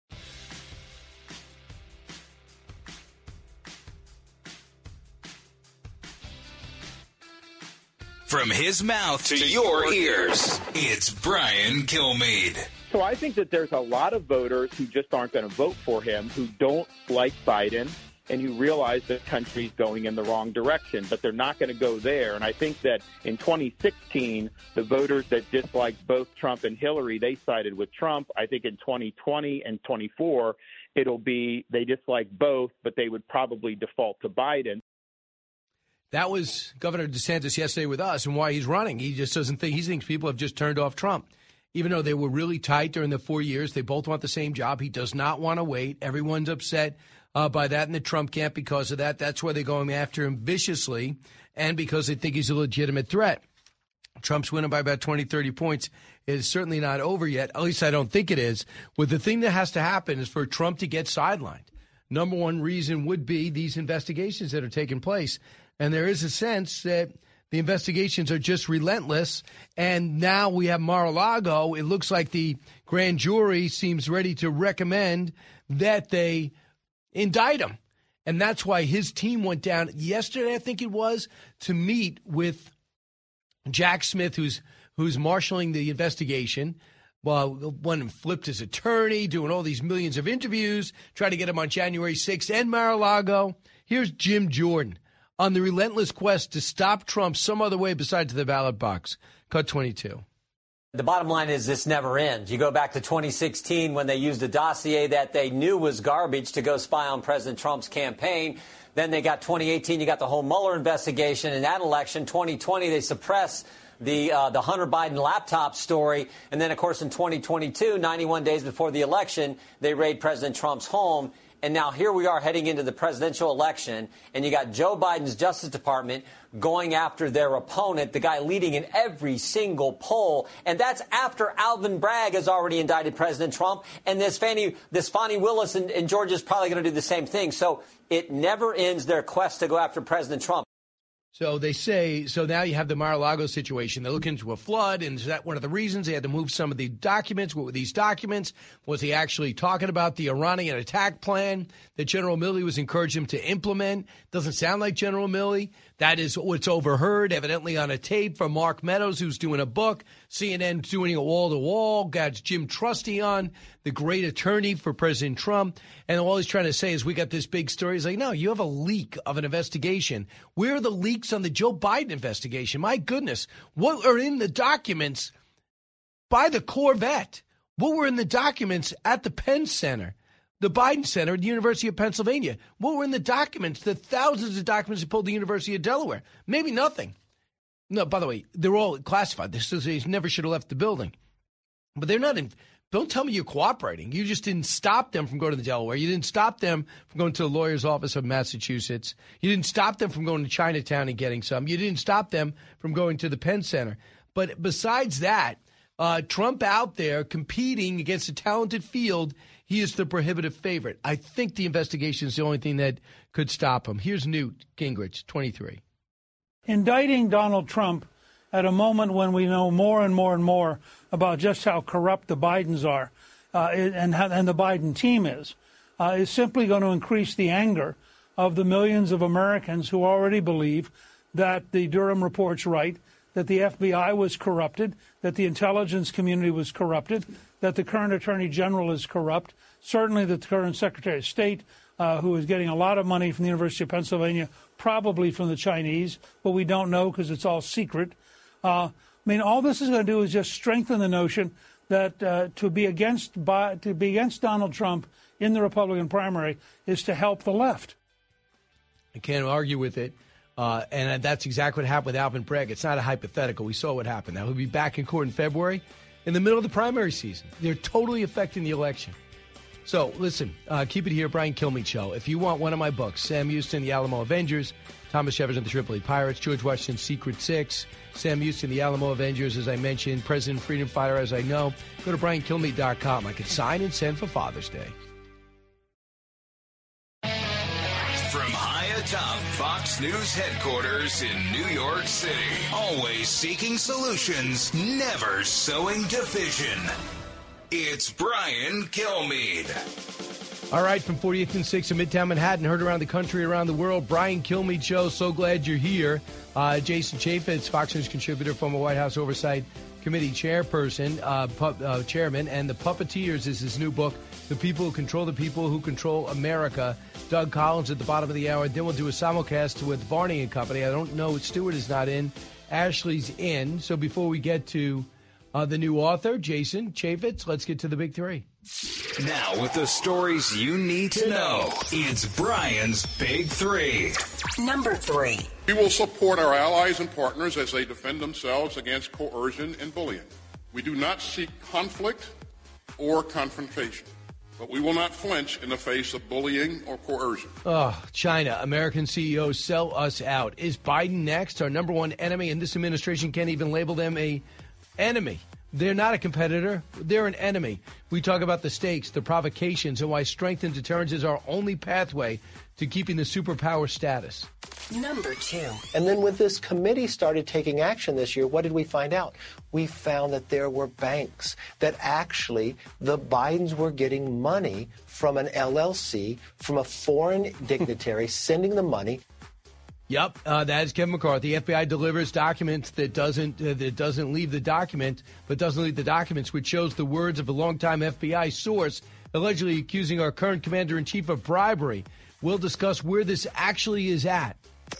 From his mouth to your ears, it's Brian Kilmeade.
So I think that there's a lot of voters who just aren't going to vote for him, who don't like Biden, and who realize the country's going in the wrong direction, but they're not going to go there. And I think that in twenty sixteen, the voters that disliked both Trump and Hillary, they sided with Trump. I think in twenty twenty and twenty-four, it'll be they dislike both, but they would probably default to Biden.
That was Governor DeSantis yesterday with us and why he's running. He just doesn't think, he thinks people have just turned off Trump. Even though they were really tight during the four years, they both want the same job. He does not want to wait. Everyone's upset uh, by that in the Trump camp because of that. That's why they're going after him viciously and because they think he's a legitimate threat. Trump's winning by about twenty, thirty points. It is certainly not over yet. At least I don't think it is. But the thing that has to happen is for Trump to get sidelined. Number one reason would be these investigations that are taking place. And there is a sense that the investigations are just relentless. And now we have Mar-a-Lago. It looks like the grand jury seems ready to recommend that they indict him. And that's why his team went down yesterday, I think it was, to meet with Jack Smith, who's who's marshaling the investigation. Well, one flipped his attorney, doing all these millions of interviews, trying to get him on January sixth and Mar-a-Lago. Here's Jim Jordan on the relentless quest to stop Trump some other way besides the ballot box. Cut twenty-two.
The bottom line is this never ends. You go back to twenty sixteen when they used a dossier that they knew was garbage to go spy on President Trump's campaign. Then they got twenty eighteen, you got the whole Mueller investigation. In that election, twenty twenty, they suppress the uh, the Hunter Biden laptop story. And then, of course, in twenty twenty-two, ninety-one days before the election, they raid President Trump's home And now here we are heading into the presidential election, and you got Joe Biden's Justice Department going after their opponent, the guy leading in every single poll. And that's after Alvin Bragg has already indicted President Trump. And this Fannie, this Fani Willis in, in Georgia is probably going to do the same thing. So it never ends their quest to go after President Trump.
So they say, so now you have the Mar-a-Lago situation. They're looking into a flood, and is that one of the reasons they had to move some of the documents? What were these documents? Was he actually talking about the Iranian attack plan that General Milley was encouraging him to implement? Doesn't sound like General Milley. That is what's overheard, evidently on a tape from Mark Meadows, who's doing a book. C N N doing a wall-to-wall. Got Jim Trusty on, the great attorney for President Trump. And all he's trying to say is we got this big story. He's like, no, you have a leak of an investigation. Where are the leaks on the Joe Biden investigation? My goodness. What are in the documents by the Corvette? What were in the documents at the Penn Center? The Biden Center at the University of Pennsylvania. What were in the documents? The thousands of documents that pulled the University of Delaware. Maybe nothing. No, by the way, they're all classified. This is, they never should have left the building. But they're not in. Don't tell me you're cooperating. You just didn't stop them from going to the Delaware. You didn't stop them from going to the lawyer's office of Massachusetts. You didn't stop them from going to Chinatown and getting some. You didn't stop them from going to the Penn Center. But besides that, uh, Trump out there competing against a talented field, he is the prohibitive favorite. I think the investigation is the only thing that could stop him. Here's Newt Gingrich, twenty-three.
Indicting Donald Trump at a moment when we know more and more and more about just how corrupt the Bidens are uh, and, how, and the Biden team is, uh, is simply going to increase the anger of the millions of Americans who already believe that the Durham report's right, that the F B I was corrupted, that the intelligence community was corrupted, that the current Attorney General is corrupt, certainly that the current Secretary of State, uh, who is getting a lot of money from the University of Pennsylvania, probably from the Chinese, but we don't know because it's all secret. Uh, I mean, all this is going to do is just strengthen the notion that uh, to be against by, to be against Donald Trump in the Republican primary is to help the left.
I can't argue with it. Uh, and that's exactly what happened with Alvin Bragg. It's not a hypothetical. We saw what happened. Now, he'll be back in court in February in the middle of the primary season. They're totally affecting the election. So, listen, uh, keep it here, Brian Kilmeade Show. If you want one of my books, Sam Houston, The Alamo Avengers, Thomas Jefferson, The Tripoli Pirates, George Washington's Secret Six, Sam Houston, The Alamo Avengers, as I mentioned, President Freedom Fighter, as I know, go to brian kilmeade dot com. I can sign and send for Father's Day.
From high atop Fox News headquarters in New York City, always seeking solutions, never sowing division. It's Brian Kilmeade.
All right, from forty-eighth and sixth in Midtown Manhattan, heard around the country, around the world, Brian Kilmeade Show. So glad you're here. Uh, Jason Chaffetz, Fox News contributor, former White House Oversight Committee chairperson, uh, pu- uh, chairman, and The Puppeteers is his new book, The People Who Control the People Who Control America. Doug Collins at the bottom of the hour. Then we'll do a simulcast with Varney and Company. I don't know. Stewart is not in. Ashley's in. So before we get to uh, the new author, Jason Chaffetz, let's get to the big three.
Now with the stories you need to know, it's Brian's Big Three.
Number three.
We will support our allies and partners as they defend themselves against coercion and bullying. We do not seek conflict or confrontation, but we will not flinch in the face of bullying or coercion.
Oh, China. American C E Os sell us out. Is Biden next? Our number one enemy, and this administration can't even label them a enemy. They're not a competitor. They're an enemy. We talk about the stakes, the provocations, and why strength and deterrence is our only pathway to keeping the superpower status.
Number two.
And then when this committee started taking action this year, what did we find out? We found that there were banks, that actually the Bidens were getting money from an L L C, from a foreign dignitary, sending the money.
Yep, uh, that is Kevin McCarthy. F B I delivers documents that doesn't uh, that doesn't leave the document, but doesn't leave the documents, which shows the words of a longtime F B I source allegedly accusing our current commander-in-chief of bribery. We'll discuss where this actually is at.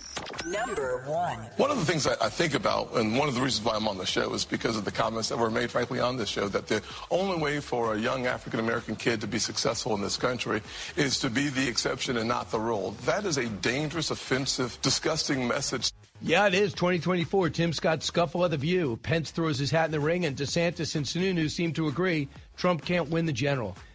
Number one.
One of the things I, I think about, and one of the reasons why I'm on the show, is because of the comments that were made, frankly, on this show, that the only way for a young African-American kid to be successful in this country is to be the exception and not the rule. That is a dangerous, offensive, disgusting message.
Yeah, it is. twenty twenty-four, Tim Scott scuffle of the View. Pence throws his hat in the ring, and DeSantis and Sununu seem to agree Trump can't win the general.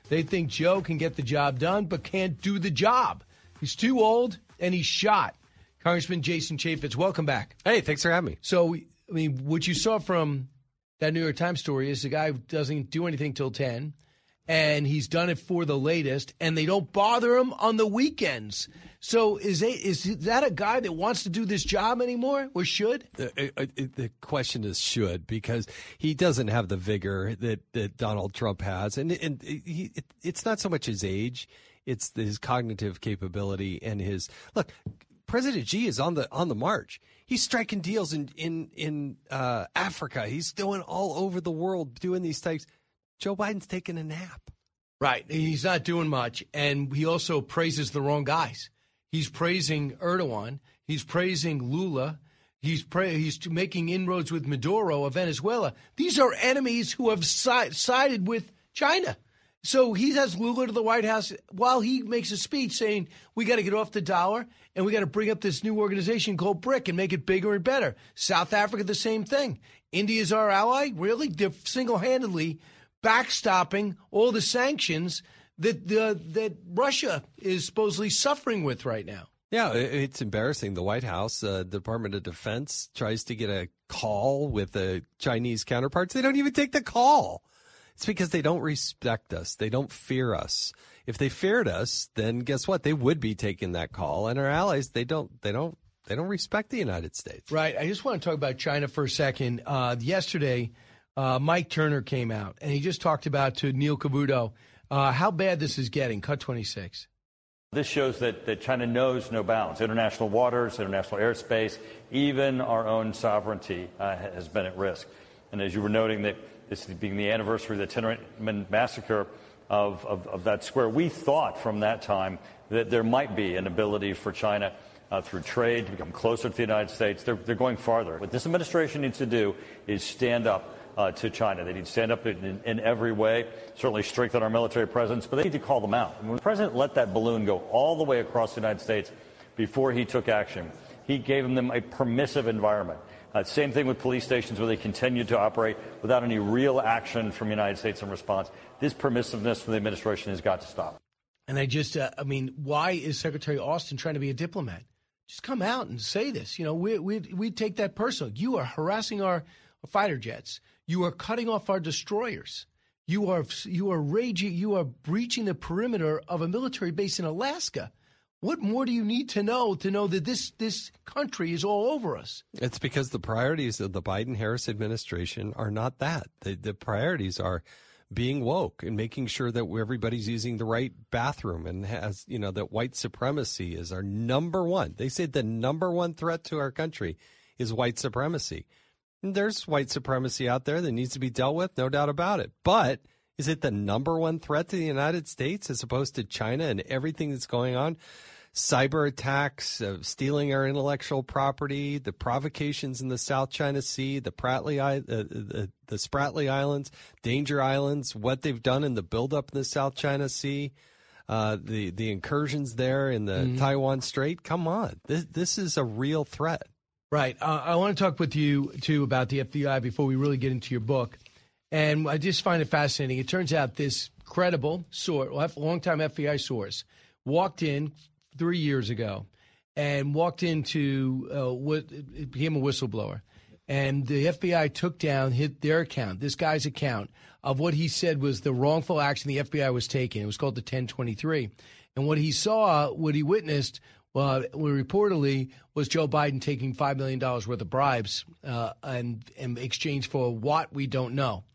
They think Joe can get the job done but can't do the job. He's too old and he's shot. Congressman Jason Chaffetz, welcome back.
Hey, thanks for having me.
So, I mean, what you saw from that New York Times story is the guy doesn't do anything till ten, and he's done it for the latest, and they don't bother him on the weekends. So is, they, is that a guy that wants to do this job anymore, or should?
The, uh, the question is should, because he doesn't have the vigor that, that Donald Trump has. And, and he, it, it's not so much his age, it's his cognitive capability and his – look, President Xi is on the on the march. He's striking deals in, in, in uh, Africa. He's doing all over the world doing these types. Joe Biden's taking a nap.
Right. He's not doing much, and he also praises the wrong guys. He's praising Erdogan. He's praising Lula. He's pra- he's making inroads with Maduro of Venezuela. These are enemies who have si- sided with China. So he has Lula to the White House while he makes a speech saying we got to get off the dollar and we got to bring up this new organization called BRIC and make it bigger and better. South Africa, the same thing. India's our ally. Really? They're single-handedly backstopping all the sanctions that the, that Russia is supposedly suffering with right now.
Yeah, it's embarrassing. The White House, uh, Department of Defense, tries to get a call with the Chinese counterparts. They don't even take the call. It's because they don't respect us. They don't fear us. If they feared us, then guess what? They would be taking that call. And our allies, they don't. They don't. They don't respect the United States.
Right. I just want to talk about China for a second. Uh, yesterday, uh, Mike Turner came out and he just talked about to Neil Cavuto uh, how bad this is getting. Cut twenty-six.
This shows that, that China knows no bounds. International waters, international airspace, even our own sovereignty uh, has been at risk. And as you were noting, that this being the anniversary of the Tiananmen massacre of, of, of that square, we thought from that time that there might be an ability for China uh, through trade to become closer to the United States. They're, they're going farther. What this administration needs to do is stand up uh, to China. They need to stand up in, in every way, certainly strengthen our military presence, but they need to call them out. And when the president let that balloon go all the way across the United States before he took action, he gave them a permissive environment. Uh, same thing with police stations where they continue to operate without any real action from the United States in response. This permissiveness from the administration has got to stop.
And I just, uh, I mean, why is Secretary Austin trying to be a diplomat? Just come out and say this. You know, we we we take that personal. You are harassing our fighter jets. You are cutting off our destroyers. You are you are raging. You are breaching the perimeter of a military base in Alaska. What more do you need to know to know that this this country is all over us?
It's because the priorities of the Biden-Harris administration are not that. The, the priorities are being woke and making sure that everybody's using the right bathroom and has, you know, that white supremacy is our number one. They said the number one threat to our country is white supremacy. And there's white supremacy out there that needs to be dealt with, no doubt about it. But is it the number one threat to the United States as opposed to China and everything that's going on? Cyber attacks, uh, stealing our intellectual property, the provocations in the South China Sea, the Pratley, uh, the, the Spratly Islands, Danger Islands, what they've done in the buildup in the South China Sea, uh, the the incursions there in the mm-hmm. Taiwan Strait. Come on, this this is a real threat.
Right. Uh, I want to talk with you too about the F B I before we really get into your book, and I just find it fascinating. It turns out this credible source, longtime F B I source, walked in three years ago and walked into uh, what it became a whistleblower. And the F B I took down hit their account, this guy's account, of what he said was the wrongful action the F B I was taking. It was called the ten twenty-three. And what he saw, what he witnessed, uh, reportedly was Joe Biden taking five million dollars worth of bribes uh, in, in exchange for what we don't know.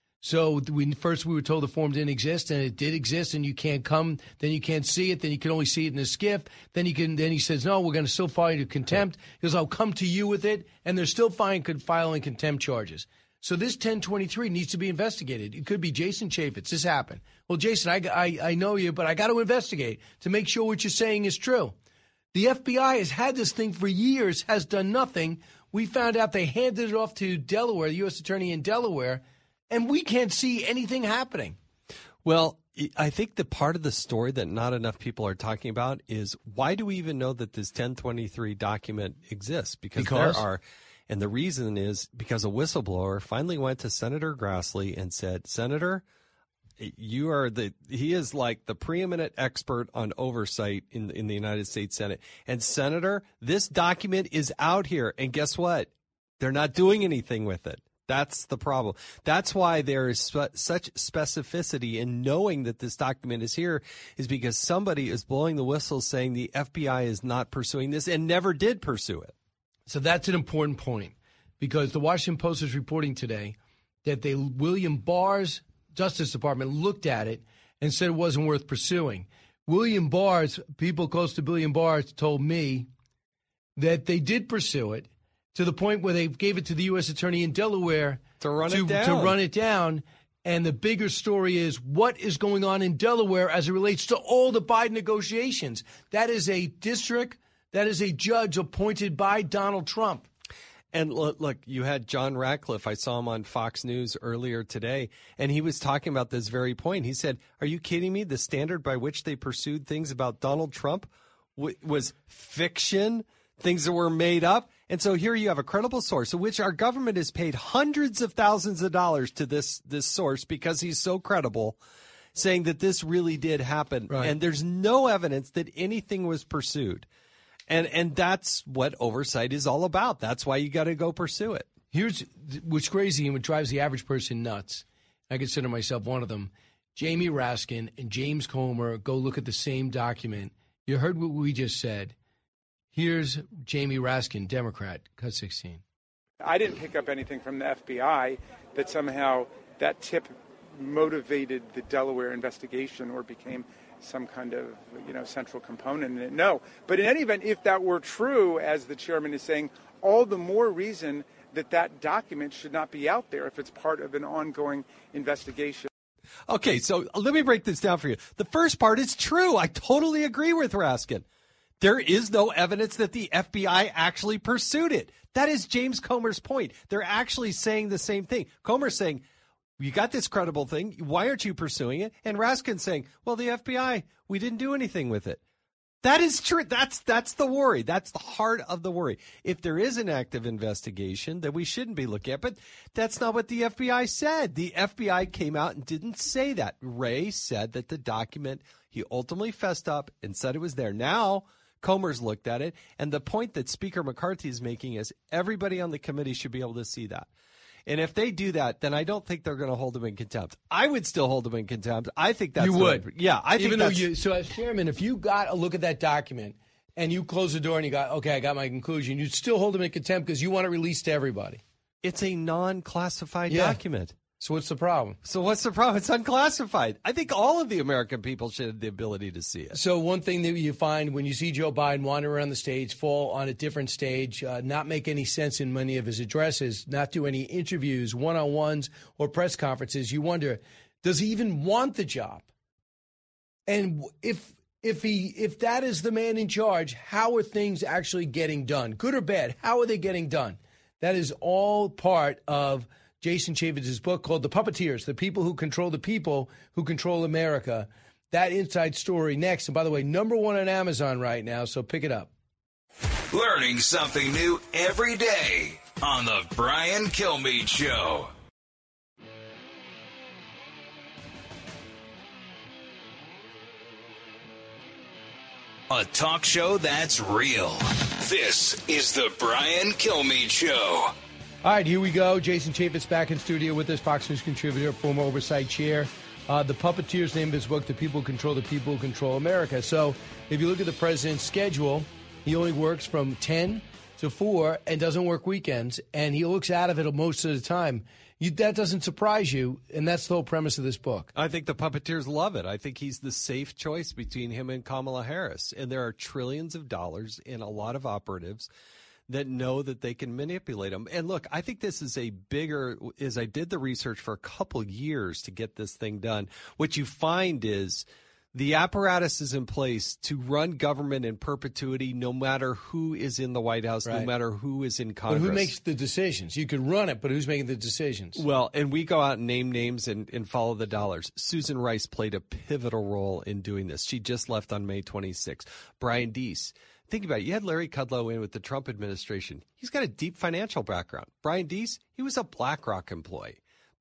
So we, first we were told the form didn't exist, and it did exist, and you can't come. Then you can't see it. Then you can only see it in a skiff. Then you can. Then he says, no, we're going to still file you to contempt. He goes, I'll come to you with it, and they're still filing, filing contempt charges. So this ten twenty-three needs to be investigated. It could be Jason Chaffetz. This happened. Well, Jason, I, I, I know you, but I got to investigate to make sure what you're saying is true. The F B I has had this thing for years, has done nothing. We found out they handed it off to Delaware, the U S attorney in Delaware, and we can't see anything happening.
Well, I think the part of the story that not enough people are talking about is why do we even know that this ten twenty-three document exists? Because, because? there are, and the reason is because a whistleblower finally went to Senator Grassley and said, Senator, You are the he is like the preeminent expert on oversight in in the United States Senate. And Senator, this document is out here, and guess what? They're not doing anything with it. That's the problem. That's why there is spe- such specificity in knowing that this document is here, is because somebody is blowing the whistle saying the F B I is not pursuing this and never did pursue it.
So that's an important point, because the Washington Post is reporting today that they William Barr's Justice Department looked at it and said it wasn't worth pursuing. William Barr's, people close to William Barr told me that they did pursue it to the point where they gave it to the U S attorney in Delaware
to run
to,
it down.
to run it down. And the bigger story is what is going on in Delaware as it relates to all the Biden negotiations. That is a district, that is a judge appointed by Donald Trump.
And look, look, you had John Ratcliffe. I saw him on Fox News earlier today, and he was talking about this very point. He said, are you kidding me? The standard by which they pursued things about Donald Trump w- was fiction, things that were made up. And so here you have a credible source, of which our government has paid hundreds of thousands of dollars to this, this source because he's so credible, saying that this really did happen.
Right.
And there's no evidence that anything was pursued. And and that's what oversight is all about. That's why you got to go pursue it.
Here's what's crazy and what drives the average person nuts. I consider myself one of them. Jamie Raskin and James Comer go look at the same document. You heard what we just said. Here's Jamie Raskin, Democrat, cut sixteen.
I didn't pick up anything from the F B I that somehow that tip motivated the Delaware investigation or became some kind of, you know, central component in it. No. But in any event, if that were true, as the chairman is saying, all the more reason that that document should not be out there if it's part of an ongoing investigation.
Okay, so let me break this down for you. The first part is true. I totally agree with Raskin. There is no evidence that the F B I actually pursued it. That is James Comer's point. They're actually saying the same thing. Comer's saying, you got this credible thing. Why aren't you pursuing it? And Raskin saying, well, the F B I, we didn't do anything with it. That is true. That's that's the worry. That's the heart of the worry. If there is an active investigation that we shouldn't be looking at, but that's not what the F B I said. The F B I came out and didn't say that. Wray said that the document, he ultimately fessed up and said it was there. Now, Comer's looked at it, and the point that Speaker McCarthy is making is everybody on the committee should be able to see that. And if they do that, then I don't think they're going to hold him in contempt. I would still hold him in contempt. I think that's
you
the
would.
Right. Yeah, I think
Even
that's.
though you, so as chairman, if you got a look at that document and you close the door and you got, okay, I got my conclusion, you'd still hold him in contempt because you want it released to everybody.
It's a non-classified
Yeah.
document.
So what's the problem?
So what's the problem? It's unclassified. I think all of the American people should have the ability to see it.
So one thing that you find when you see Joe Biden wander around the stage, fall on a different stage, uh, not make any sense in many of his addresses, not do any interviews, one-on-ones, or press conferences, you wonder, does he even want the job? And if if he if that is the man in charge, how are things actually getting done? Good or bad? How are they getting done? That is all part of Jason Chaffetz's book called The Puppeteers, the people who control the people who control America. That inside story next. And by the way, number one on Amazon right now, so pick it up.
Learning something new every day on The Brian Kilmeade Show. A talk show that's real. This is The Brian Kilmeade Show.
All right, here we go. Jason Chaffetz back in studio with us, Fox News contributor, former oversight chair. Uh, the Puppeteers, name of his book, The People Who Control the People Who Control America. So if you look at the president's schedule, he only works from ten to four and doesn't work weekends, and he looks out of it most of the time. You, that doesn't surprise you, and that's the whole premise of this book.
I think the Puppeteers love it. I think he's the safe choice between him and Kamala Harris. And there are trillions of dollars in a lot of operatives that know that they can manipulate them. And look, I think this is a bigger, as I did the research for a couple years to get this thing done, what you find is the apparatus is in place to run government in perpetuity no matter who is in the White House,
Right.
no matter who is in Congress.
But who makes the decisions? You could run it, but who's making the decisions?
Well, and we go out and name names and, and follow the dollars. Susan Rice played a pivotal role in doing this. She just left on May twenty-sixth. Brian Deese. Think about it. You had Larry Kudlow in with the Trump administration. He's got a deep financial background. Brian Deese, he was a BlackRock employee.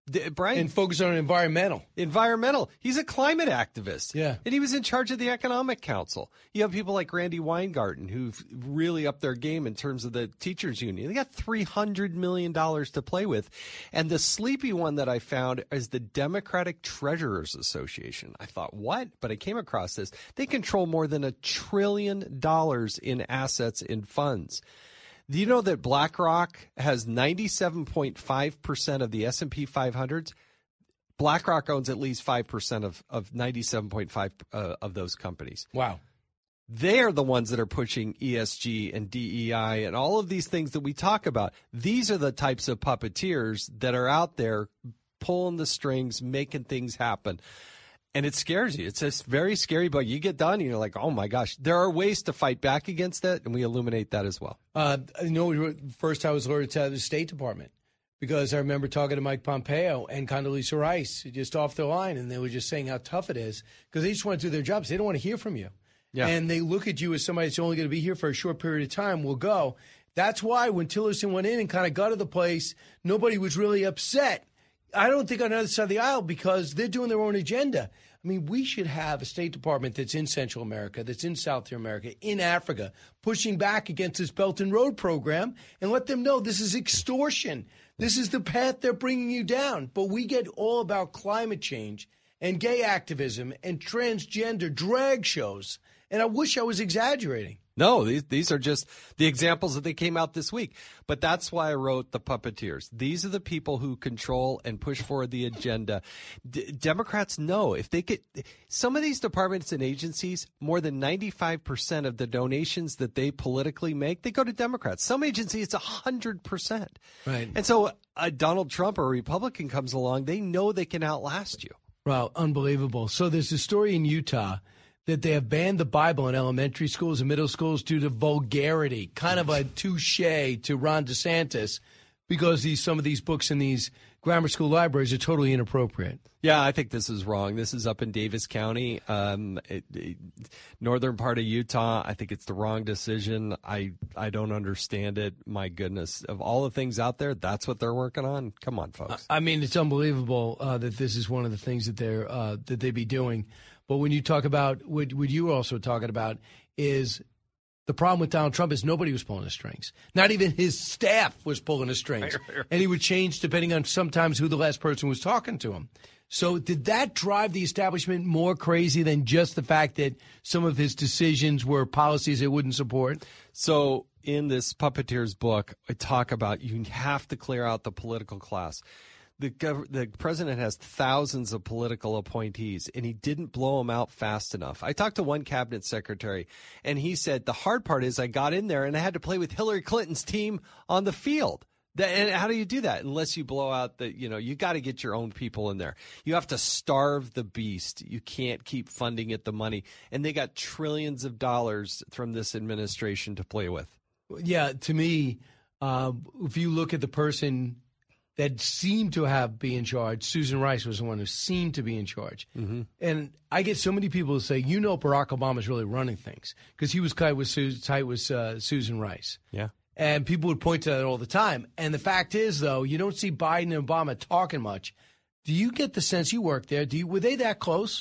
D- Brian,
and focus on environmental.
Environmental. He's a climate activist.
Yeah.
And he was in charge of the Economic Council. You have people like Randy Weingarten who've really upped their game in terms of the teachers union. They got three hundred million dollars to play with. And the sleepy one that I found is the Democratic Treasurers Association. I thought, what? But I came across this. They control more than a trillion dollars in assets in funds. Do you know that BlackRock has ninety-seven point five percent of the S and P five hundreds? BlackRock owns at least five percent of, of ninety-seven point five uh, of those companies.
Wow.
They are the ones that are pushing E S G and D E I and all of these things that we talk about. These are the types of puppeteers that are out there pulling the strings, making things happen. And it scares you. It's just very scary, but you get done and you're like, oh, my gosh. There are ways to fight back against that, and we illuminate that as well.
Uh, you know, first I was alerted to the State Department because I remember talking to Mike Pompeo and Condoleezza Rice just off the line, and they were just saying how tough it is because they just want to do their jobs. They don't want to hear from you. Yeah. And they look at you as somebody that's only going to be here for a short period of time. We'll go. That's why when Tillerson went in and kind of gutted the place, nobody was really upset. I don't think on the other side of the aisle because they're doing their own agenda. I mean, we should have a State Department that's in Central America, that's in South America, in Africa, pushing back against this Belt and Road program and let them know this is extortion. This is the path they're bringing you down. But we get all about climate change and gay activism and transgender drag shows. And I wish I was exaggerating.
No, these these are just the examples that they came out this week. But that's why I wrote The Puppeteers. These are the people who control and push forward the agenda. D- Democrats know if they could – some of these departments and agencies, more than ninety-five percent of the donations that they politically make, they go to Democrats. Some agencies, it's one hundred percent.
Right.
And so uh, Donald Trump or a Republican comes along, they know they can outlast you.
Wow, unbelievable. So there's a story in Utah – that they have banned the Bible in elementary schools and middle schools due to vulgarity, kind of a touche to Ron DeSantis, because these some of these books in these grammar school libraries are totally inappropriate.
Yeah, I think this is wrong. This is up in Davis County, um, it, it, northern part of Utah. I think it's the wrong decision. I I don't understand it. My goodness, of all the things out there, that's what they're working on. Come on, folks.
I mean, it's unbelievable uh, that this is one of the things that they're uh, that they be doing. But when you talk about what, what you were also talking about is the problem with Donald Trump is nobody was pulling the strings. Not even his staff was pulling the strings. Right, right, right. And he would change depending on sometimes who the last person was talking to him. So did that drive the establishment more crazy than just the fact that some of his decisions were policies they wouldn't support?
So in this Puppeteers book, I talk about you have to clear out the political class. The, gov- the president has thousands of political appointees, and he didn't blow them out fast enough. I talked to one cabinet secretary, and he said, the hard part is I got in there, and I had to play with Hillary Clinton's team on the field. That, and how do you do that? Unless you blow out the, you know, you got to get your own people in there. You have to starve the beast. You can't keep funding it the money. And they got trillions of dollars from this administration to play with.
Yeah, to me, uh, if you look at the person that seemed to have be in charge, Susan Rice was the one who seemed to be in charge. Mm-hmm. And I get so many people who say, you know, Barack Obama's really running things because he was tight with, Su- tight with uh, Susan Rice.
Yeah.
And people would point to that all the time. And the fact is, though, you don't see Biden and Obama talking much. Do you get the sense you worked there? Do you, were they that close?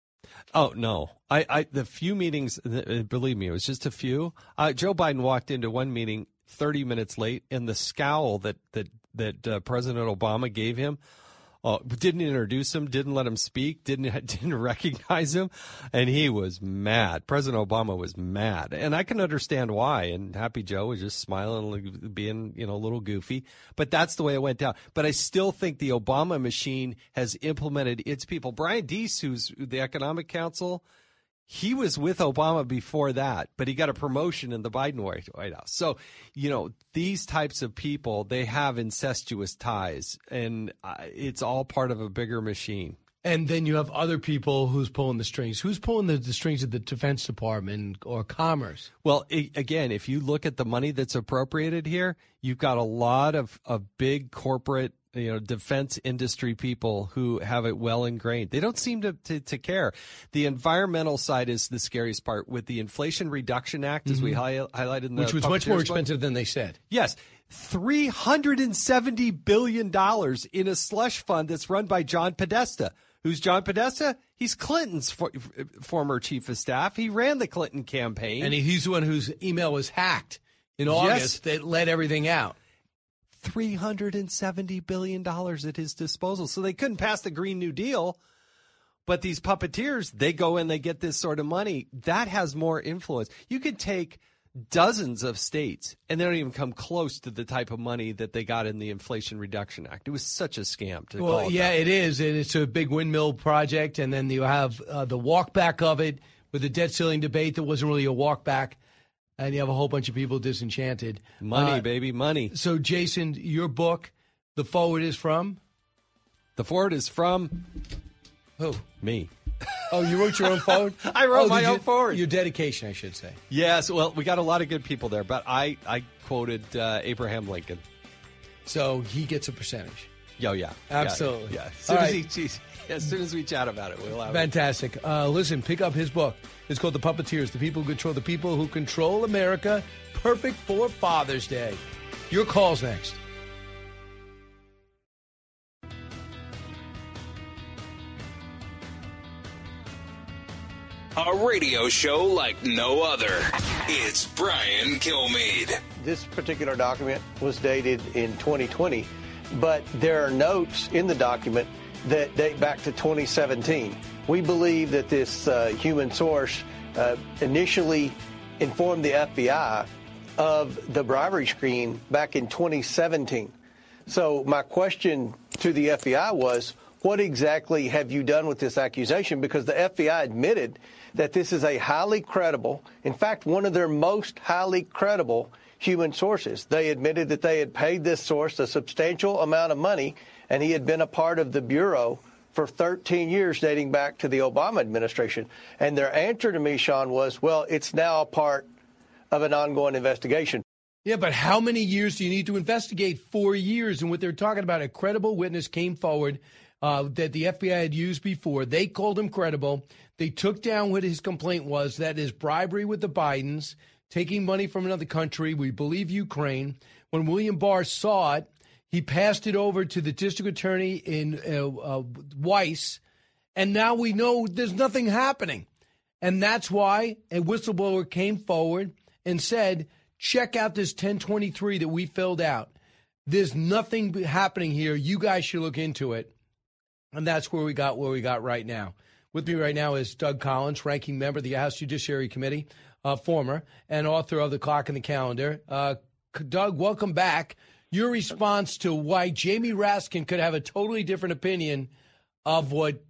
Oh, no. I, I the few meetings, believe me, it was just a few. Uh, Joe Biden walked into one meeting thirty minutes late, and the scowl that that that uh, President Obama gave him, uh, didn't introduce him, didn't let him speak, didn't didn't recognize him, and he was mad. President Obama was mad, and I can understand why. And Happy Joe was just smiling, being you know a little goofy, but that's the way it went down. But I still think the Obama machine has implemented its people. Brian Deese, who's the Economic Council, he was with Obama before that, but he got a promotion in the Biden White House. So, you know, these types of people, they have incestuous ties, and it's all part of a bigger machine.
And then you have other people who's pulling the strings. Who's pulling the, the strings of the Defense Department or Commerce?
Well, it, again, if you look at the money that's appropriated here, you've got a lot of, of big corporate you know, defense industry people who have it well ingrained. They don't seem to, to, to care. The environmental side is the scariest part. With the Inflation Reduction Act, mm-hmm. as we hi- highlighted in the
Which was much more
book,
expensive than they said.
Yes. three hundred seventy billion dollars in a slush fund that's run by John Podesta. Who's John Podesta? He's Clinton's for, former chief of staff. He ran the Clinton campaign.
And he's the one whose email was hacked in August yes. that let everything out.
three hundred seventy billion dollars at his disposal. So they couldn't pass the Green New Deal. But these puppeteers, they go and they get this sort of money. That has more influence. You could take dozens of states, and they don't even come close to the type of money that they got in the Inflation Reduction Act. It was such a scam. To
well,
call it
yeah,
that.
it is. And it's a big windmill project, and then you have uh, the walk back of it with the debt ceiling debate that wasn't really a walk back, and you have a whole bunch of people disenchanted.
Money,
uh,
baby, money.
So, Jason, your book, the forward is from?
The forward is from...
Who?
Me.
Oh, you wrote your own forward?
I wrote
oh,
my own
you,
forward.
Your dedication, I should say.
Yes, well, we got a lot of good people there, but I, I quoted uh, Abraham Lincoln.
So he gets a percentage.
Yo, yeah.
Absolutely.
Yeah. yeah. As, soon as, right. he, as soon as we chat about it, we'll have
Fantastic.
it.
Uh, listen, pick up his book. It's called The Puppeteers, The People Who Control the People Who Control America. Perfect for Father's Day. Your call's next.
A radio show like no other. It's Brian Kilmeade.
This particular document was dated in twenty twenty, but there are notes in the document that date back to twenty seventeen. We believe that this uh, human source uh, initially informed the F B I of the bribery screen back in twenty seventeen. So my question to the F B I was, what exactly have you done with this accusation? Because the F B I admitted that this is a highly credible, in fact, one of their most highly credible human sources. They admitted that they had paid this source a substantial amount of money, and he had been a part of the Bureau for thirteen years, dating back to the Obama administration. And their answer to me, Sean, was, well, it's now a part of an ongoing investigation.
Yeah, but how many years do you need to investigate? Four years. And what they're talking about, a credible witness came forward uh, that the F B I had used before. They called him credible. They took down what his complaint was, that is bribery with the Bidens, taking money from another country, we believe Ukraine. When William Barr saw it, he passed it over to the district attorney in uh, uh, Weiss, and now we know there's nothing happening. And that's why a whistleblower came forward and said, check out this ten twenty-three that we filled out. There's nothing happening here. You guys should look into it. And that's where we got where we got right now. With me right now is Doug Collins, ranking member of the House Judiciary Committee, uh, former, and author of The Clock and the Calendar. Uh, Doug, welcome back. Your response to why Jamie Raskin could have a totally different opinion of what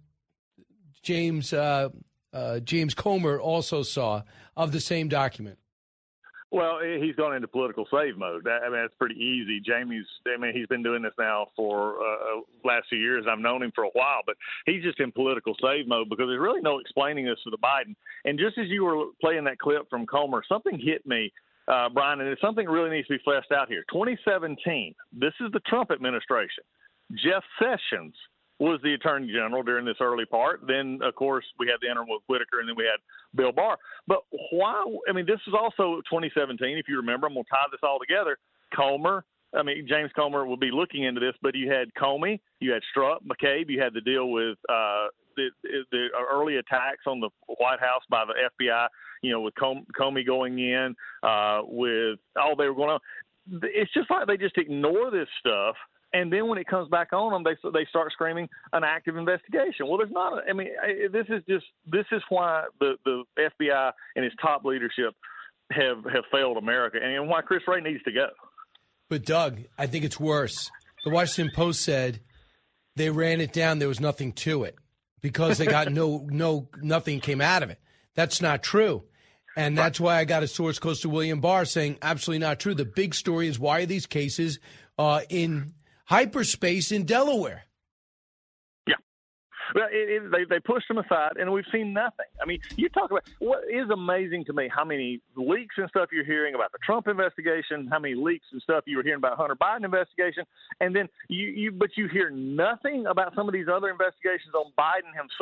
James uh, uh, James Comer also saw of the same document.
Well, he's gone into political save mode. I mean, that's pretty easy. Jamie's, I mean, he's been doing this now for uh, last few years. I've known him for a while, but he's just in political save mode because there's really no explaining this to the Biden. And just as you were playing that clip from Comer, something hit me, uh, Brian, and it's something that really needs to be fleshed out here. twenty seventeen, this is the Trump administration. Jeff Sessions was the attorney general during this early part. Then, of course, we had the interim with Whitaker, and then we had Bill Barr. But why? I mean, this is also twenty seventeen. If you remember, I'm going to tie this all together. Comer, I mean, James Comer will be looking into this, but you had Comey, you had Strzok, McCabe, you had the deal with uh, the, the early attacks on the White House by the F B I, you know, with Com- Comey going in, uh, with all they were going on. It's just like they just ignore this stuff. And then when it comes back on them, they they start screaming an active investigation. Well, there's not. A, I mean, this is just this is why the, the F B I and its top leadership have have failed America, and why Chris Wray needs to go.
But Doug, I think it's worse. The Washington Post said they ran it down. There was nothing to it because they got no no nothing came out of it. That's not true. And that's why I got a source close to William Barr saying absolutely not true. The big story is why are these cases uh, in hyperspace in Delaware?
Yeah. Well, it, it, they, they pushed them aside, and we've seen nothing. I mean, you talk about what is amazing to me, how many leaks and stuff you're hearing about the Trump investigation, how many leaks and stuff you were hearing about Hunter Biden investigation, and then you, you but you hear nothing about some of these other investigations on Biden himself.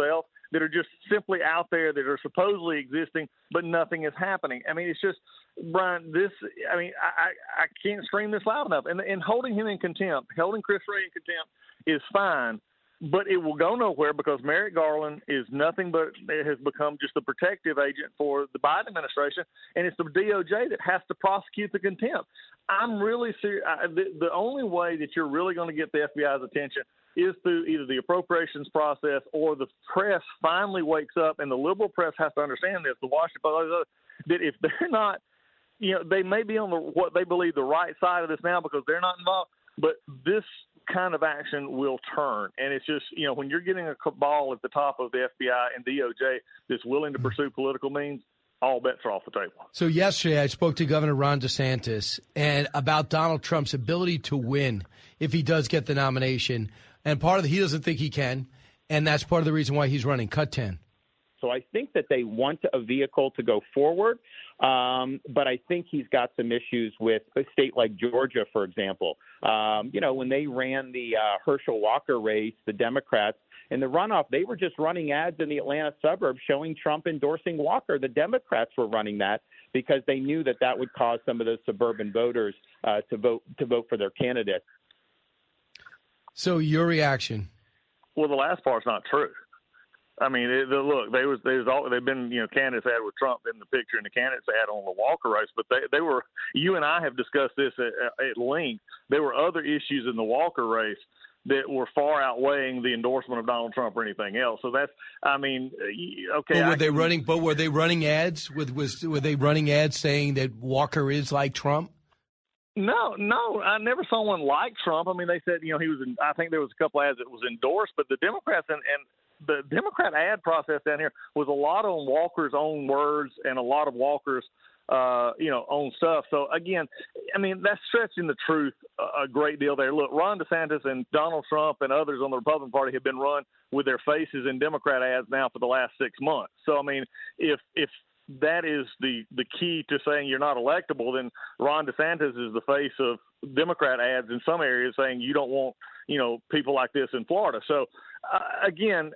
that are just simply out there that are supposedly existing, but nothing is happening. I mean, it's just, Brian, this, I mean, I, I, I can't scream this loud enough. And, and holding him in contempt, holding Chris Wray in contempt is fine, but it will go nowhere because Merrick Garland is nothing but it has become just a protective agent for the Biden administration, and it's the D O J that has to prosecute the contempt. I'm really serious. I, the, the only way that you're really going to get the F B I's attention is through either the appropriations process or the press finally wakes up, and the liberal press has to understand this, the Washington Post, that if they're not, you know, they may be on the what they believe the right side of this now because they're not involved, but this kind of action will turn. And it's just, you know, when you're getting a cabal at the top of the F B I and D O J that's willing to pursue political means, all bets are off the table.
So yesterday I spoke to Governor Ron DeSantis and about Donald Trump's ability to win if he does get the nomination. And part of the, he doesn't think he can, and that's part of the reason why he's running. Cut ten.
So I think that they want a vehicle to go forward, um, but I think he's got some issues with a state like Georgia, for example. Um, you know, when they ran the uh, Herschel Walker race, the Democrats, in the runoff, they were just running ads in the Atlanta suburbs showing Trump endorsing Walker. The Democrats were running that because they knew that that would cause some of those suburban voters uh, to vote to vote for their candidate.
So your reaction?
Well, the last part's not true. I mean, it, the, look, they was, they was all, they've been, you know, candidates had with Trump in the picture and the candidates had on the Walker race, but they, they were, you and I have discussed this at, at length. There were other issues in the Walker race that were far outweighing the endorsement of Donald Trump or anything else. So that's, I mean, okay.
But were
I
they
can,
running, but were they running ads with, was, were they running ads saying that Walker is like Trump?
No, no, I never saw one like Trump. I mean, they said, you know, he was, in, I think there was a couple ads that was endorsed, but the Democrats and, and, the Democrat ad process down here was a lot on Walker's own words and a lot of Walker's, uh, you know, own stuff. So, again, I mean, that's stretching the truth a great deal there. Look, Ron DeSantis and Donald Trump and others on the Republican Party have been run with their faces in Democrat ads now for the last six months. So, I mean, if if that is the, the key to saying you're not electable, then Ron DeSantis is the face of Democrat ads in some areas saying you don't want, you know, people like this in Florida. So, uh, again,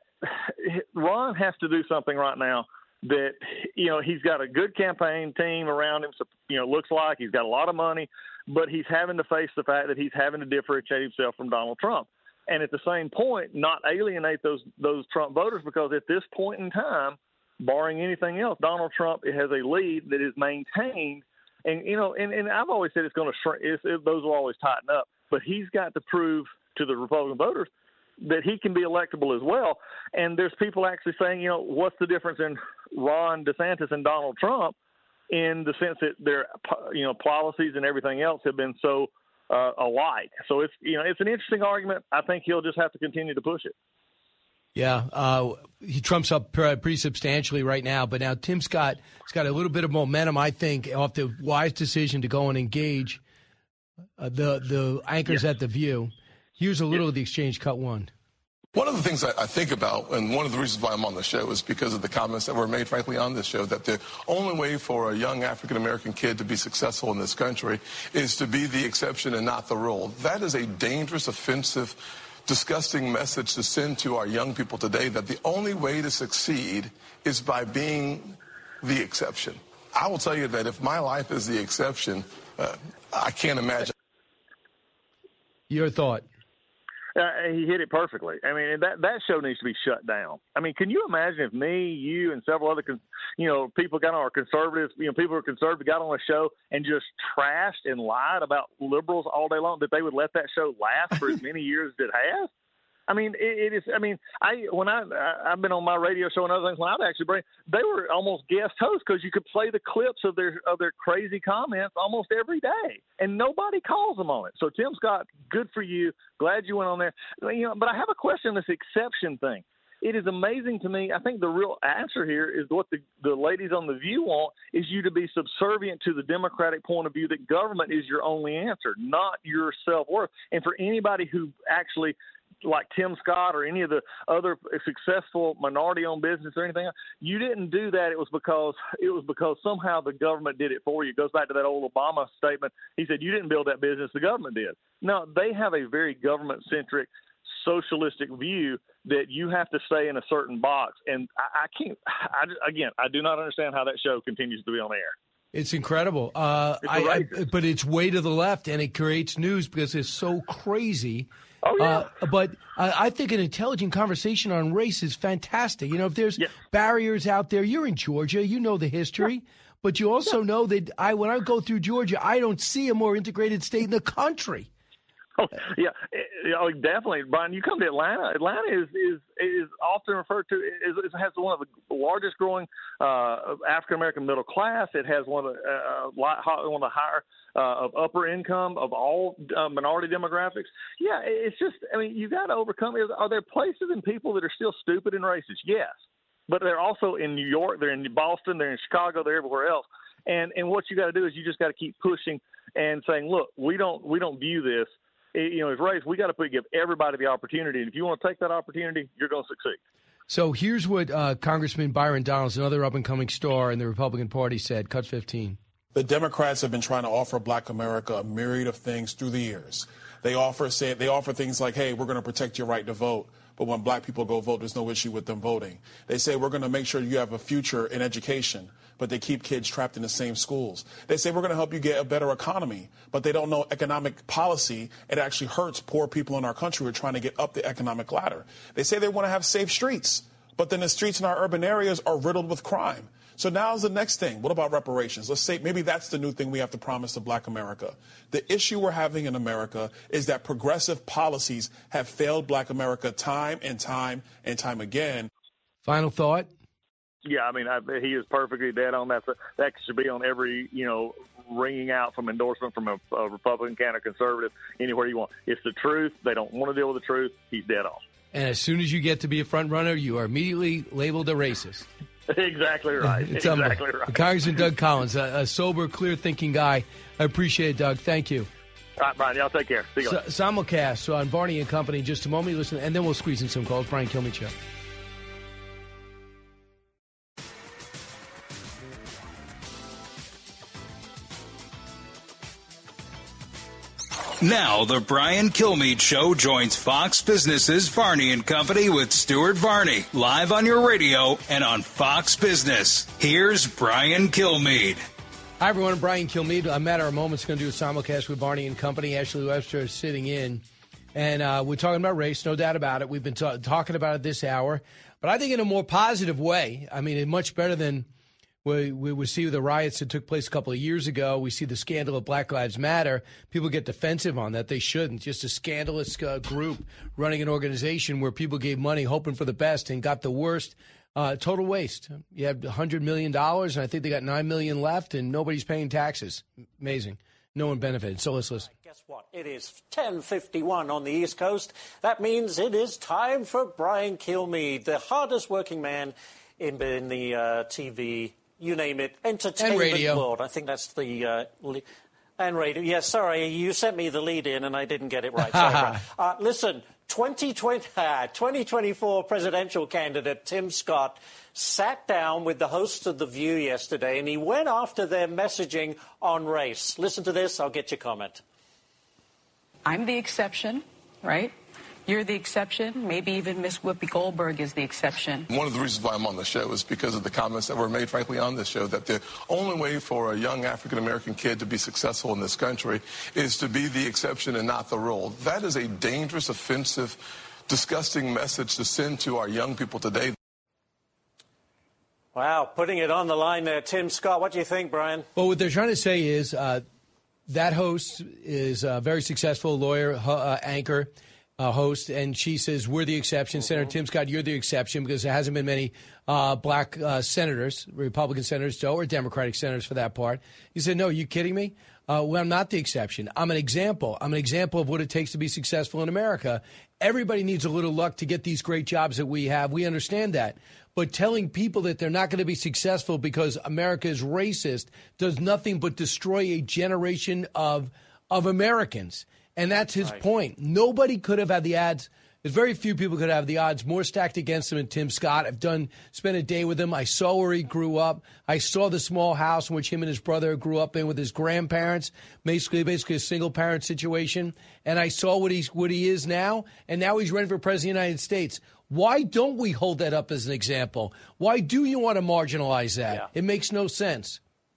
Ron has to do something right now that, you know, he's got a good campaign team around him, so, you know, looks like he's got a lot of money, but he's having to face the fact that he's having to differentiate himself from Donald Trump. And at the same point, not alienate those those Trump voters, because at this point in time, barring anything else, Donald Trump has a lead that is maintained. And, you know, and, and I've always said it's going to shrink. It's, it, those will always tighten up. But he's got to prove to the Republican voters that he can be electable as well. And there's people actually saying, you know, what's the difference in Ron DeSantis and Donald Trump in the sense that their, you know, policies and everything else have been so uh, alike. So it's, you know, it's an interesting argument. I think he'll just have to continue to push it.
Yeah, uh, he trumps up pretty substantially right now. But now Tim Scott has got a little bit of momentum, I think, off the wise decision to go and engage uh, the the anchors yes. at The View. Here's a little yes. of the exchange cut one.
One of the things I think about, and one of the reasons why I'm on the show, is because of the comments that were made, frankly, on this show, that the only way for a young African-American kid to be successful in this country is to be the exception and not the rule. That is a dangerous, offensive, disgusting message to send to our young people today, that the only way to succeed is by being the exception. I will tell you that if my life is the exception, uh, I can't imagine.
Your thought?
Uh, he hit it perfectly. I mean, that that show needs to be shut down. I mean, can you imagine if me, you, and several other, con- you know, people got on, our conservatives, you know, people who are conservative got on a show and just trashed and lied about liberals all day long, that they would let that show last for as many years as it has? I mean, it, it is. I mean, I when I I've been on my radio show and other things. When I've actually bring, they were almost guest hosts because you could play the clips of their of their crazy comments almost every day, and nobody calls them on it. So Tim Scott, good for you. Glad you went on there. You know, but I have a question on this exception thing. It is amazing to me. I think the real answer here is what the, the ladies on The View want is you to be subservient to the Democratic point of view that government is your only answer, not your self-worth. And for anybody who actually, like Tim Scott or any of the other successful minority-owned business or anything else, you didn't do that. It was because it was because somehow the government did it for you. It goes back to that old Obama statement. He said, you didn't build that business, the government did. No, they have a very government-centric, socialistic view that you have to stay in a certain box. And I, I can't, I, again, I do not understand how that show continues to be on the air.
It's incredible. Uh,
It's
I, I,
outrageous.
but it's way to the left, and it creates news because it's so crazy.
Oh, yeah.
Uh, but I, I think an intelligent conversation on race is fantastic. You know, if there's barriers out there, you're in Georgia, you know the history. Yeah. But you also yeah. know that I, when I go through Georgia, I don't see a more integrated state in the country.
Oh, yeah, oh, definitely, Brian. You come to Atlanta. Atlanta is is is often referred to is, is has one of the largest growing uh, African American middle class. It has one of the uh, one of the higher uh, of upper income of all uh, minority demographics. Yeah, it's just. I mean, you got to overcome. Are there places and people that are still stupid and racist? Yes, but they're also in New York. They're in Boston. They're in Chicago. They're everywhere else. And and what you got to do is you just got to keep pushing and saying, look, we don't we don't view this. You know, as race, we got to put give everybody the opportunity. And if you want to take that opportunity, you're going to succeed.
So here's what uh, Congressman Byron Donalds, another up-and-coming star in the Republican Party, said. Cut fifteen.
The Democrats have been trying to offer Black America a myriad of things through the years. They offer say they offer things like, hey, we're going to protect your right to vote. But when black people go vote, there's no issue with them voting. They say we're going to make sure you have a future in education, but they keep kids trapped in the same schools. They say we're going to help you get a better economy, but they don't know economic policy. It actually hurts poor people in our country who are trying to get up the economic ladder. They say they want to have safe streets, but then the streets in our urban areas are riddled with crime. So now's the next thing. What about reparations? Let's say maybe that's the new thing we have to promise to Black America. The issue we're having in America is that progressive policies have failed Black America time and time and time again.
Final thought?
Yeah, I mean, I, he is perfectly dead on that. That should be on every, you know, ringing out from endorsement from a, a Republican, counter conservative, anywhere you want. It's the truth. They don't want to deal with the truth. He's dead on.
And as soon as you get to be a front runner, you are immediately labeled a racist.
Exactly right.
It's
exactly right.
Congressman Doug Collins, a, a sober, clear-thinking guy. I appreciate it, Doug. Thank you.
All right, Brian. Y'all take care. See you later.
S- simulcast on Varney and Company in just a moment. Listen, and then we'll squeeze in some calls. Brian Kilmeade Show.
Now, the Brian Kilmeade Show joins Fox Business's Varney and Company with Stuart Varney, live on your radio and on Fox Business. Here's Brian Kilmeade.
Hi, everyone. I'm Brian Kilmeade. A matter of moments going to do a simulcast with Varney and Company. Ashley Webster is sitting in. And uh, we're talking about race, no doubt about it. We've been ta- talking about it this hour. But I think in a more positive way. I mean, much better than we, we would see the riots that took place a couple of years ago. We see the scandal of Black Lives Matter. People get defensive on that. They shouldn't. Just a scandalous uh, group running an organization where people gave money hoping for the best and got the worst. Uh, total waste. You have one hundred million dollars, and I think they got nine million dollars left, and nobody's paying taxes. Amazing. No one benefited. So let's listen.
Guess what? It is ten fifty-one on the East Coast. That means it is time for Brian Kilmeade, the hardest working man in, in the uh, T V, you name it, entertainment
radio.
world. I think that's the... Uh, li- and radio. Yes, yeah, sorry, you sent me the lead in and I didn't get it right. Sorry, uh, listen, twenty twenty, uh, twenty twenty-four presidential candidate Tim Scott sat down with the hosts of The View yesterday and he went after their messaging on race. Listen to this. I'll get your comment.
I'm the exception, right? You're the exception. Maybe even Miss Whoopi Goldberg is the exception.
One of the reasons why I'm on the show is because of the comments that were made, frankly, on this show, that the only way for a young African-American kid to be successful in this country is to be the exception and not the rule. That is a dangerous, offensive, disgusting message to send to our young people today.
Wow, putting it on the line there. Tim Scott, what do you think, Brian?
Well, what they're trying to say is uh, that host is a very successful lawyer, uh, anchor, Uh, host, and she says, we're the exception. Mm-hmm. Senator Tim Scott, you're the exception because there hasn't been many uh, black uh, senators, Republican senators, Joe, or Democratic senators for that part. He said, no, are you kidding me? Uh, well, I'm not the exception. I'm an example. I'm an example of what it takes to be successful in America. Everybody needs a little luck to get these great jobs that we have. We understand that. But telling people that they're not going to be successful because America is racist does nothing but destroy a generation of of Americans. And that's his
right.
point. Nobody could have had the ads There's very few people could have the odds more stacked against him than Tim Scott. I've done spent a day with him. I saw where he grew up. I saw the small house in which him and his brother grew up in with his grandparents, basically basically a single parent situation. And I saw what he's what he is now, and now he's running for president of the United States. Why don't we hold that up as an example? Why do you want to marginalize that?
Yeah.
It makes no sense.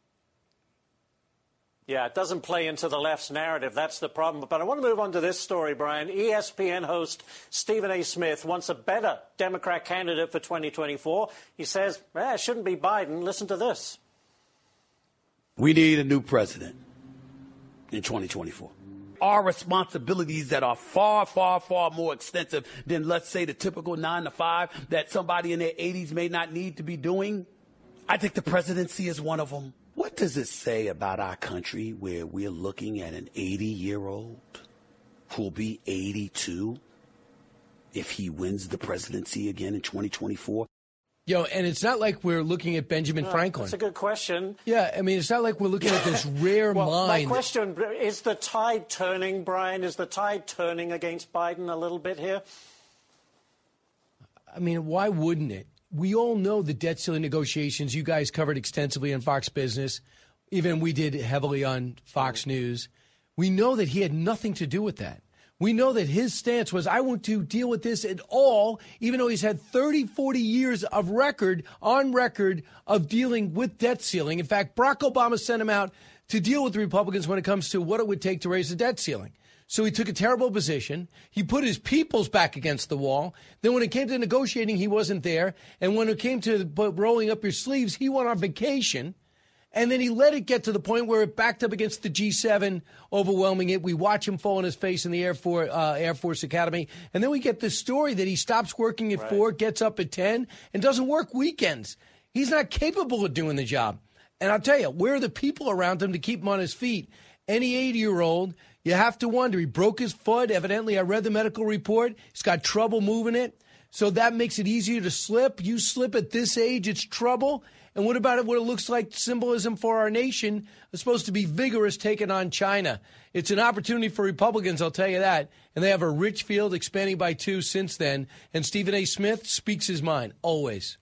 Yeah, it doesn't play into the left's narrative. That's the problem. But I want to move on to this story, Brian. E S P N host Stephen A. Smith wants a better Democrat candidate for twenty twenty-four. He says, eh, it shouldn't be Biden. Listen to this.
We need a new president in twenty twenty-four. Our responsibilities that are far, far, far more extensive than, let's say, the typical nine to five that somebody in their eighties may not need to be doing. I think the presidency is one of them. What does it say about our country where we're looking at an eighty-year-old who'll be eighty-two if he wins the presidency again in twenty twenty-four?
Yo, and it's not like we're looking at Benjamin
Uh,
Franklin.
That's a good question.
Yeah, I mean, it's not like we're looking at this rare
well,
mind.
My question, is the tide turning, Brian? Is the tide turning against Biden a little bit here?
I mean, why wouldn't it? We all know the debt ceiling negotiations you guys covered extensively on Fox Business. Even we did heavily on Fox News. We know that he had nothing to do with that. We know that his stance was, I want to deal with this at all, even though he's had thirty, forty years of record, on record, of dealing with debt ceiling. In fact, Barack Obama sent him out to deal with the Republicans when it comes to what it would take to raise the debt ceiling. So he took a terrible position. He put his people's back against the wall. Then when it came to negotiating, he wasn't there. And when it came to rolling up your sleeves, he went on vacation. And then he let it get to the point where it backed up against the G seven, overwhelming it. We watch him fall on his face in the Air Force, uh, Air Force Academy. And then we get this story that he stops working at right. four, gets up at ten, and doesn't work weekends. He's not capable of doing the job. And I'll tell you, where are the people around him to keep him on his feet? Any eighty-year-old, you have to wonder. He broke his foot. Evidently, I read the medical report. He's got trouble moving it. So that makes it easier to slip. You slip at this age, it's trouble. And what about it? What it looks like symbolism for our nation is supposed to be vigorous taking on China. It's an opportunity for Republicans, I'll tell you that. And they have a rich field expanding by two since then. And Stephen A. Smith speaks his mind, always.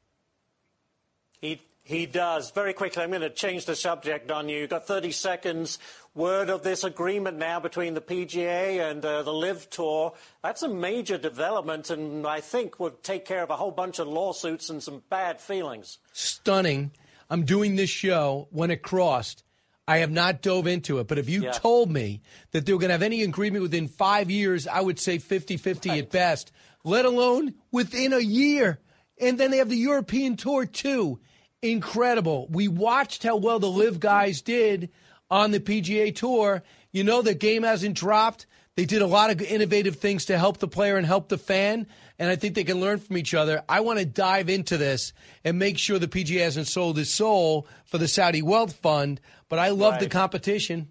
He he does. Very quickly, I'm going to change the subject on you. You've got thirty seconds. Word of this agreement now between the P G A and uh, the Live Tour. That's a major development, and I think would take care of a whole bunch of lawsuits and some bad feelings.
Stunning. I'm doing this show when it crossed. I have not dove into it, but if you
yeah.
told me that they were going to have any agreement within five years, I would say fifty-fifty right. at best, let alone within a year. And then they have the European Tour, too. Incredible. We watched how well the Live guys did on the P G A Tour. You know, the game hasn't dropped. They did a lot of innovative things to help the player and help the fan, and I think they can learn from each other. I want to dive into this and make sure the P G A hasn't sold his soul for the Saudi Wealth Fund, but I love
right.
the competition.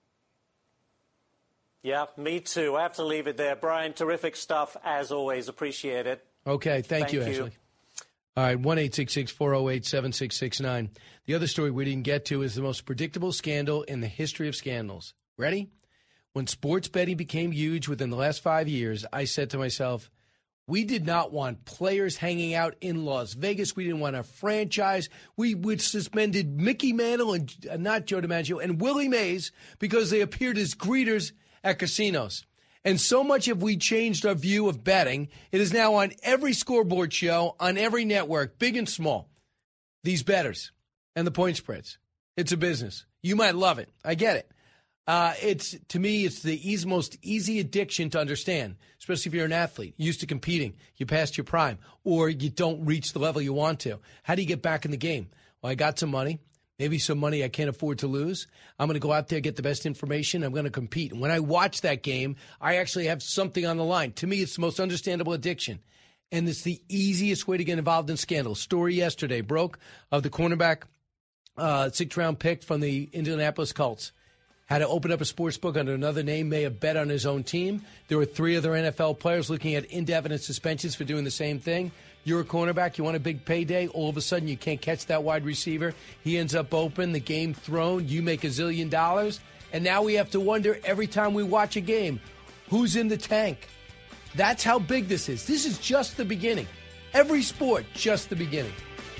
Yeah, me too. I have to leave it there. Brian, terrific stuff, as always. Appreciate it.
Okay, thank,
thank
you,
you,
Ashley. All right, one eight six six, four oh eight, seven six six nine. The other story we didn't get to is the most predictable scandal in the history of scandals. Ready? When sports betting became huge within the last five years, I said to myself, we did not want players hanging out in Las Vegas. We didn't want a franchise. We would suspended Mickey Mantle and uh, not Joe DiMaggio and Willie Mays because they appeared as greeters at casinos. And so much have we changed our view of betting, it is now on every scoreboard show, on every network, big and small. These bettors and the point spreads. It's a business. You might love it. I get it. Uh, it's to me, it's the easy, most easy addiction to understand, especially if you're an athlete, used to competing, you passed your prime, or you don't reach the level you want to. How do you get back in the game? Well, I got some money. Maybe some money I can't afford to lose. I'm going to go out there, get the best information. I'm going to compete. And when I watch that game, I actually have something on the line. To me, it's the most understandable addiction. And it's the easiest way to get involved in scandals. Story yesterday broke of the cornerback, uh, sixth round pick from the Indianapolis Colts. Had to open up a sports book under another name, may have bet on his own team. There were three other N F L players looking at indefinite suspensions for doing the same thing. You're a cornerback, you want a big payday, all of a sudden you can't catch that wide receiver. He ends up open, the game thrown, you make a zillion dollars, and now we have to wonder every time we watch a game, who's in the tank? That's how big this is. This is just the beginning. Every sport, just the beginning.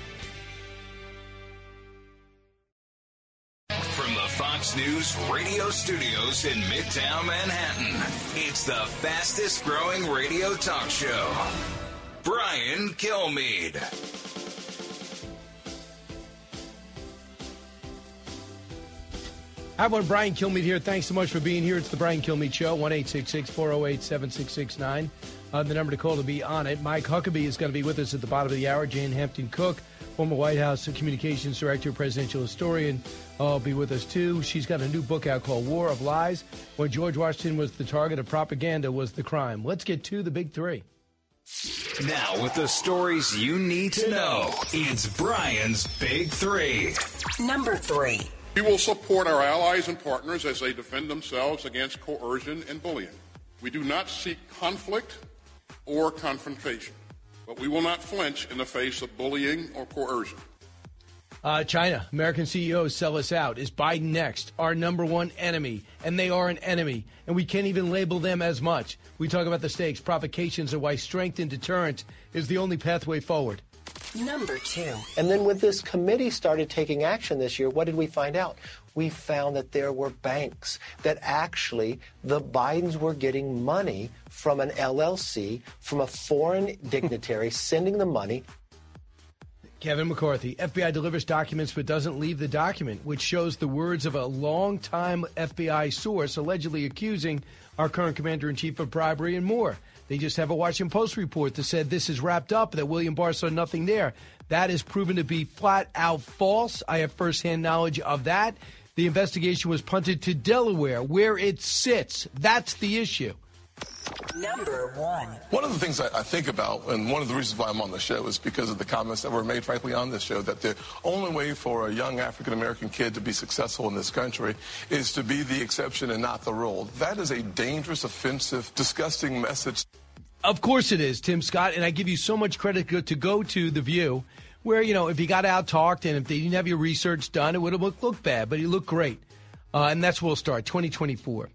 From the Fox News radio studios in Midtown Manhattan, it's the fastest growing radio talk show. Brian Kilmeade.
Hi, everyone. Brian Kilmeade here. Thanks so much for being here. It's the Brian Kilmeade Show. one eight six six, four oh eight, seven six six nine. Uh, the number to call to be on it. Mike Huckabee is going to be with us at the bottom of the hour. Jane Hampton-Cook, former White House Communications Director, presidential historian, will be with us, too. She's got a new book out called War of Lies. When George Washington was the target of propaganda was the crime. Let's get to the big three.
Now, with the stories you need to know, it's Brian's Big Three.
Number three.
We will support our allies and partners as they defend themselves against coercion and bullying. We do not seek conflict or confrontation, but we will not flinch in the face of bullying or coercion.
Uh, China, American C E Os sell us out. Is Biden next? Our number one enemy. And they are an enemy. And we can't even label them as much. We talk about the stakes, provocations, and why strength and deterrence is the only pathway forward.
Number two.
And then when this committee started taking action this year, what did we find out? We found that there were banks that actually the Bidens were getting money from an L L C, from a foreign dignitary, sending the money.
Kevin McCarthy, F B I delivers documents but doesn't leave the document, which shows the words of a longtime F B I source allegedly accusing our current commander-in-chief of bribery and more. They just have a Washington Post report that said this is wrapped up, that William Barr saw nothing there. That is proven to be flat-out false. I have firsthand knowledge of that. The investigation was punted to Delaware, where it sits. That's the issue.
Number one.
One of the things I, I think about, and one of the reasons why I'm on the show, is because of the comments that were made, frankly, on this show, that the only way for a young African-American kid to be successful in this country is to be the exception and not the rule. That is a dangerous, offensive, disgusting message.
Of course it is, Tim Scott, and I give you so much credit to go to The View, where, you know, if you got out-talked and if they didn't have your research done, it would have looked, looked bad, but you look great. Uh, and that's where we'll start, twenty twenty-four.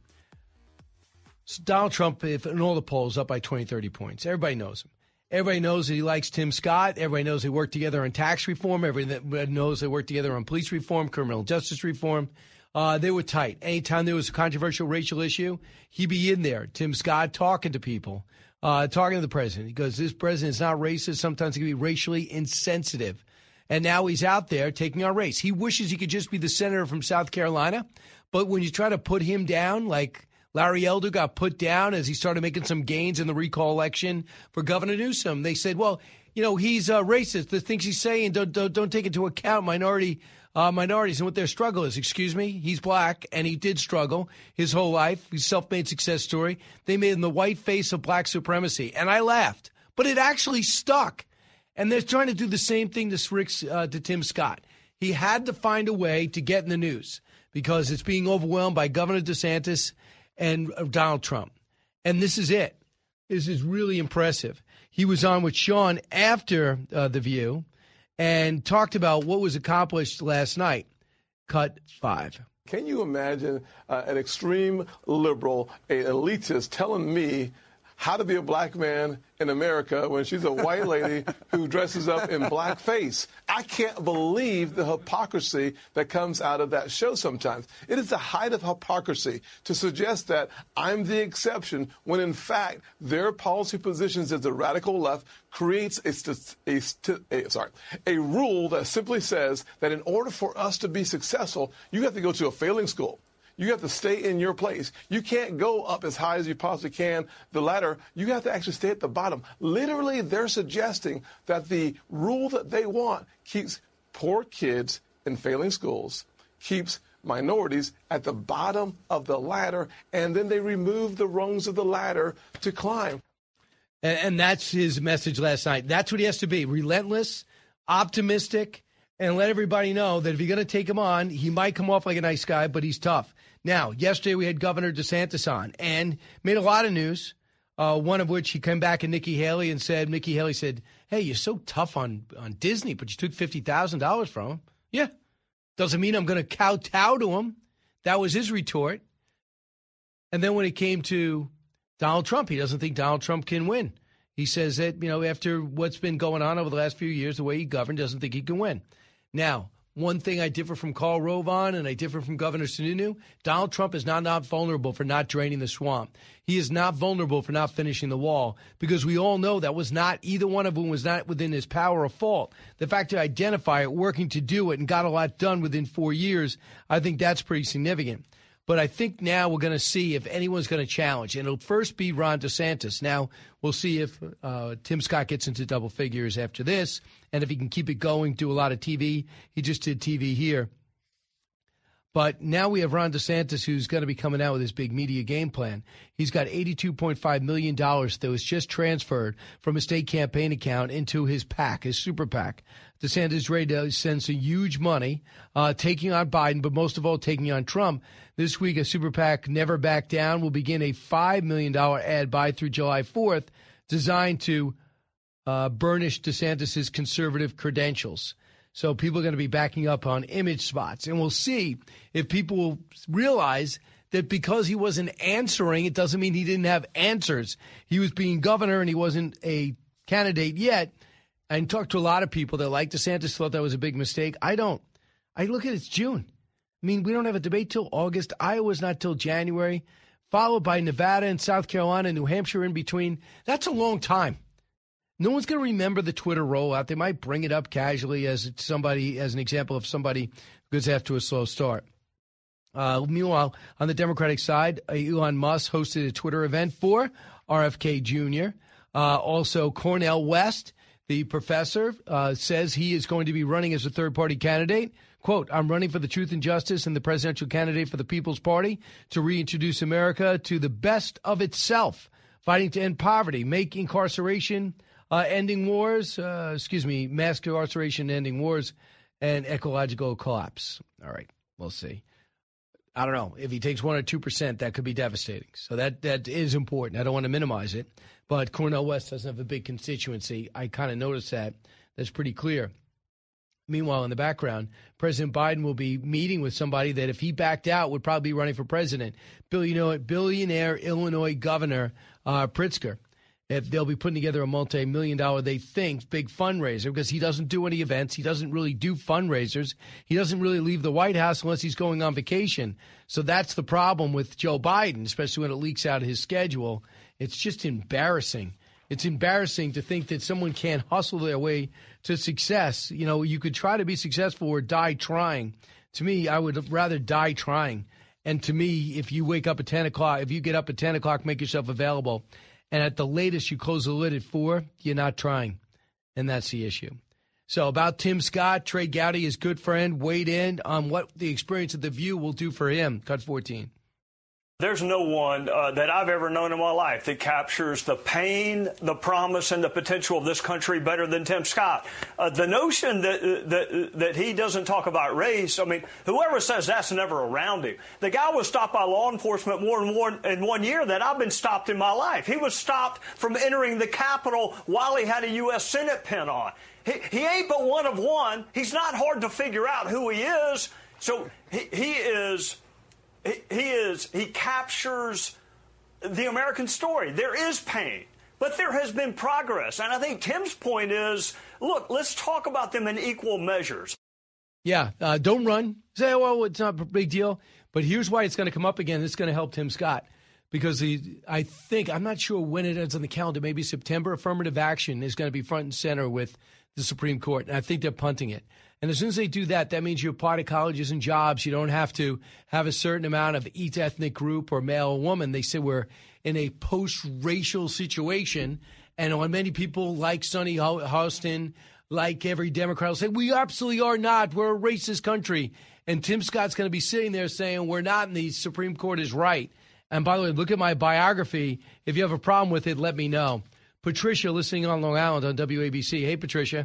So Donald Trump, if in all the polls, up by twenty, thirty points. Everybody knows him. Everybody knows that he likes Tim Scott. Everybody knows they work together on tax reform. Everybody knows they work together on police reform, criminal justice reform. Uh, they were tight. Anytime there was a controversial racial issue, he'd be in there, Tim Scott, talking to people, uh, talking to the president. He goes, this president is not racist. Sometimes he can be racially insensitive. And now he's out there taking our race. He wishes he could just be the senator from South Carolina. But when you try to put him down, like Larry Elder got put down as he started making some gains in the recall election for Governor Newsom, they said, well, you know, he's uh, racist. The things he's saying don't, don't, don't take into account minority uh, minorities and what their struggle is. Excuse me. He's black, and he did struggle his whole life. He's a self-made success story. They made him the white face of black supremacy. And I laughed. But it actually stuck. And they're trying to do the same thing to, Rick, uh, to Tim Scott. He had to find a way to get in the news because it's being overwhelmed by Governor DeSantis and Donald Trump. And this is it. This is really impressive. He was on with Sean after uh, The View and talked about what was accomplished last night. Cut five.
Can you imagine uh, an extreme liberal, an elitist, telling me how to be a black man in America when she's a white lady who dresses up in blackface? I can't believe the hypocrisy that comes out of that show sometimes. It is the height of hypocrisy to suggest that I'm the exception when, in fact, their policy positions as the radical left creates a, a, a, sorry, a rule that simply says that in order for us to be successful, you have to go to a failing school. You have to stay in your place. You can't go up as high as you possibly can the ladder. You have to actually stay at the bottom. Literally, they're suggesting that the rule that they want keeps poor kids in failing schools, keeps minorities at the bottom of the ladder, and then they remove the rungs of the ladder to climb.
And, and that's his message last night. That's what he has to be, relentless, optimistic, and let everybody know that if you're going to take him on, he might come off like a nice guy, but he's tough. Now, yesterday we had Governor DeSantis on and made a lot of news, uh, one of which he came back and Nikki Haley and said, Nikki Haley said, hey, you're so tough on, on Disney, but you took fifty thousand dollars from him. Yeah. Doesn't mean I'm going to kowtow to him. That was his retort. And then when it came to Donald Trump. He doesn't think Donald Trump can win. He says that, you know, after what's been going on over the last few years, the way he governed, doesn't think he can win. Now, one thing I differ from Karl Rove on, and I differ from Governor Sununu, Donald Trump is not, not vulnerable for not draining the swamp. He is not vulnerable for not finishing the wall, because we all know that was not, either one of them was not within his power or fault. The fact to identify it, working to do it, and got a lot done within four years, I think that's pretty significant. But I think now we're going to see if anyone's going to challenge. And it'll first be Ron DeSantis. Now, we'll see if uh, Tim Scott gets into double figures after this, and if he can keep it going, do a lot of T V. He just did T V here. But now we have Ron DeSantis, who's going to be coming out with his big media game plan. He's got eighty-two point five million dollars that was just transferred from his state campaign account into his PAC, his super PAC. DeSantis ready to send some huge money, uh, taking on Biden, but most of all taking on Trump. This week, a super PAC, Never Back Down, will begin a five million dollars ad buy through July fourth, designed to uh, burnish DeSantis' conservative credentials. So people are going to be backing up on image spots. And we'll see if people will realize that because he wasn't answering, it doesn't mean he didn't have answers. He was being governor and he wasn't a candidate yet. I talked to a lot of people that like DeSantis, thought that was a big mistake. I don't. I look at it, it's June. I mean, we don't have a debate till August. Iowa's not till January, followed by Nevada and South Carolina and New Hampshire in between. That's a long time. No one's going to remember the Twitter rollout. They might bring it up casually as somebody, as an example of somebody who gets off to a slow start. Uh, meanwhile, on the Democratic side, Elon Musk hosted a Twitter event for R F K Junior Uh, also, Cornel West, the professor, uh, says he is going to be running as a third-party candidate. Quote, I'm running for the truth and justice and the presidential candidate for the People's Party to reintroduce America to the best of itself, fighting to end poverty, make incarceration Uh, ending wars, uh, excuse me, mass incarceration, ending wars, and ecological collapse. All right, we'll see. I don't know. If he takes one or two percent, that could be devastating. So that that is important. I don't want to minimize it. But Cornel West doesn't have a big constituency. I kind of noticed that. That's pretty clear. Meanwhile, in the background, President Biden will be meeting with somebody that if he backed out would probably be running for president, billionaire, billionaire Illinois Governor uh, Pritzker. If they'll be putting together a multi-million dollar, they think, big fundraiser, because he doesn't do any events. He doesn't really do fundraisers. He doesn't really leave the White House unless he's going on vacation. So that's the problem with Joe Biden, especially when it leaks out his schedule. It's just embarrassing. It's embarrassing to think that someone can't hustle their way to success. You know, you could try to be successful or die trying. To me, I would rather die trying. And to me, if you wake up at ten o'clock, if you get up at ten o'clock, make yourself available, and at the latest you close the lid at four, you're not trying. And that's the issue. So about Tim Scott, Trey Gowdy, his good friend, weighed in on what the experience of The View will do for him. Cut fourteen.
There's no one uh, that I've ever known in my life that captures the pain, the promise, and the potential of this country better than Tim Scott. Uh, the notion that, that that he doesn't talk about race, I mean, whoever says that's never around him. The guy was stopped by law enforcement more than one, in one year than I've been stopped in my life. He was stopped from entering the Capitol while he had a U S Senate pin on. He, he ain't but one of one. He's not hard to figure out who he is. So he, he is... He, he is, he captures the American story. There is pain, but there has been progress. And I think Tim's point is, look, let's talk about them in equal measures.
Yeah, uh, don't run. Say, well, it's not a big deal. But here's why it's going to come up again. It's going to help Tim Scott. Because he, I think, I'm not sure when it ends on the calendar, maybe September, affirmative action is going to be front and center with the Supreme Court. And I think they're punting it. And as soon as they do that, that means you're part of colleges and jobs. You don't have to have a certain amount of each ethnic group or male or woman. They say we're in a post-racial situation. And when many people like Sonny Houston, like every Democrat, will say, we absolutely are not. We're a racist country. And Tim Scott's going to be sitting there saying we're not, and the Supreme Court is right. And by the way, look at my biography. If you have a problem with it, let me know. Patricia, listening on Long Island on W A B C. Hey, Patricia.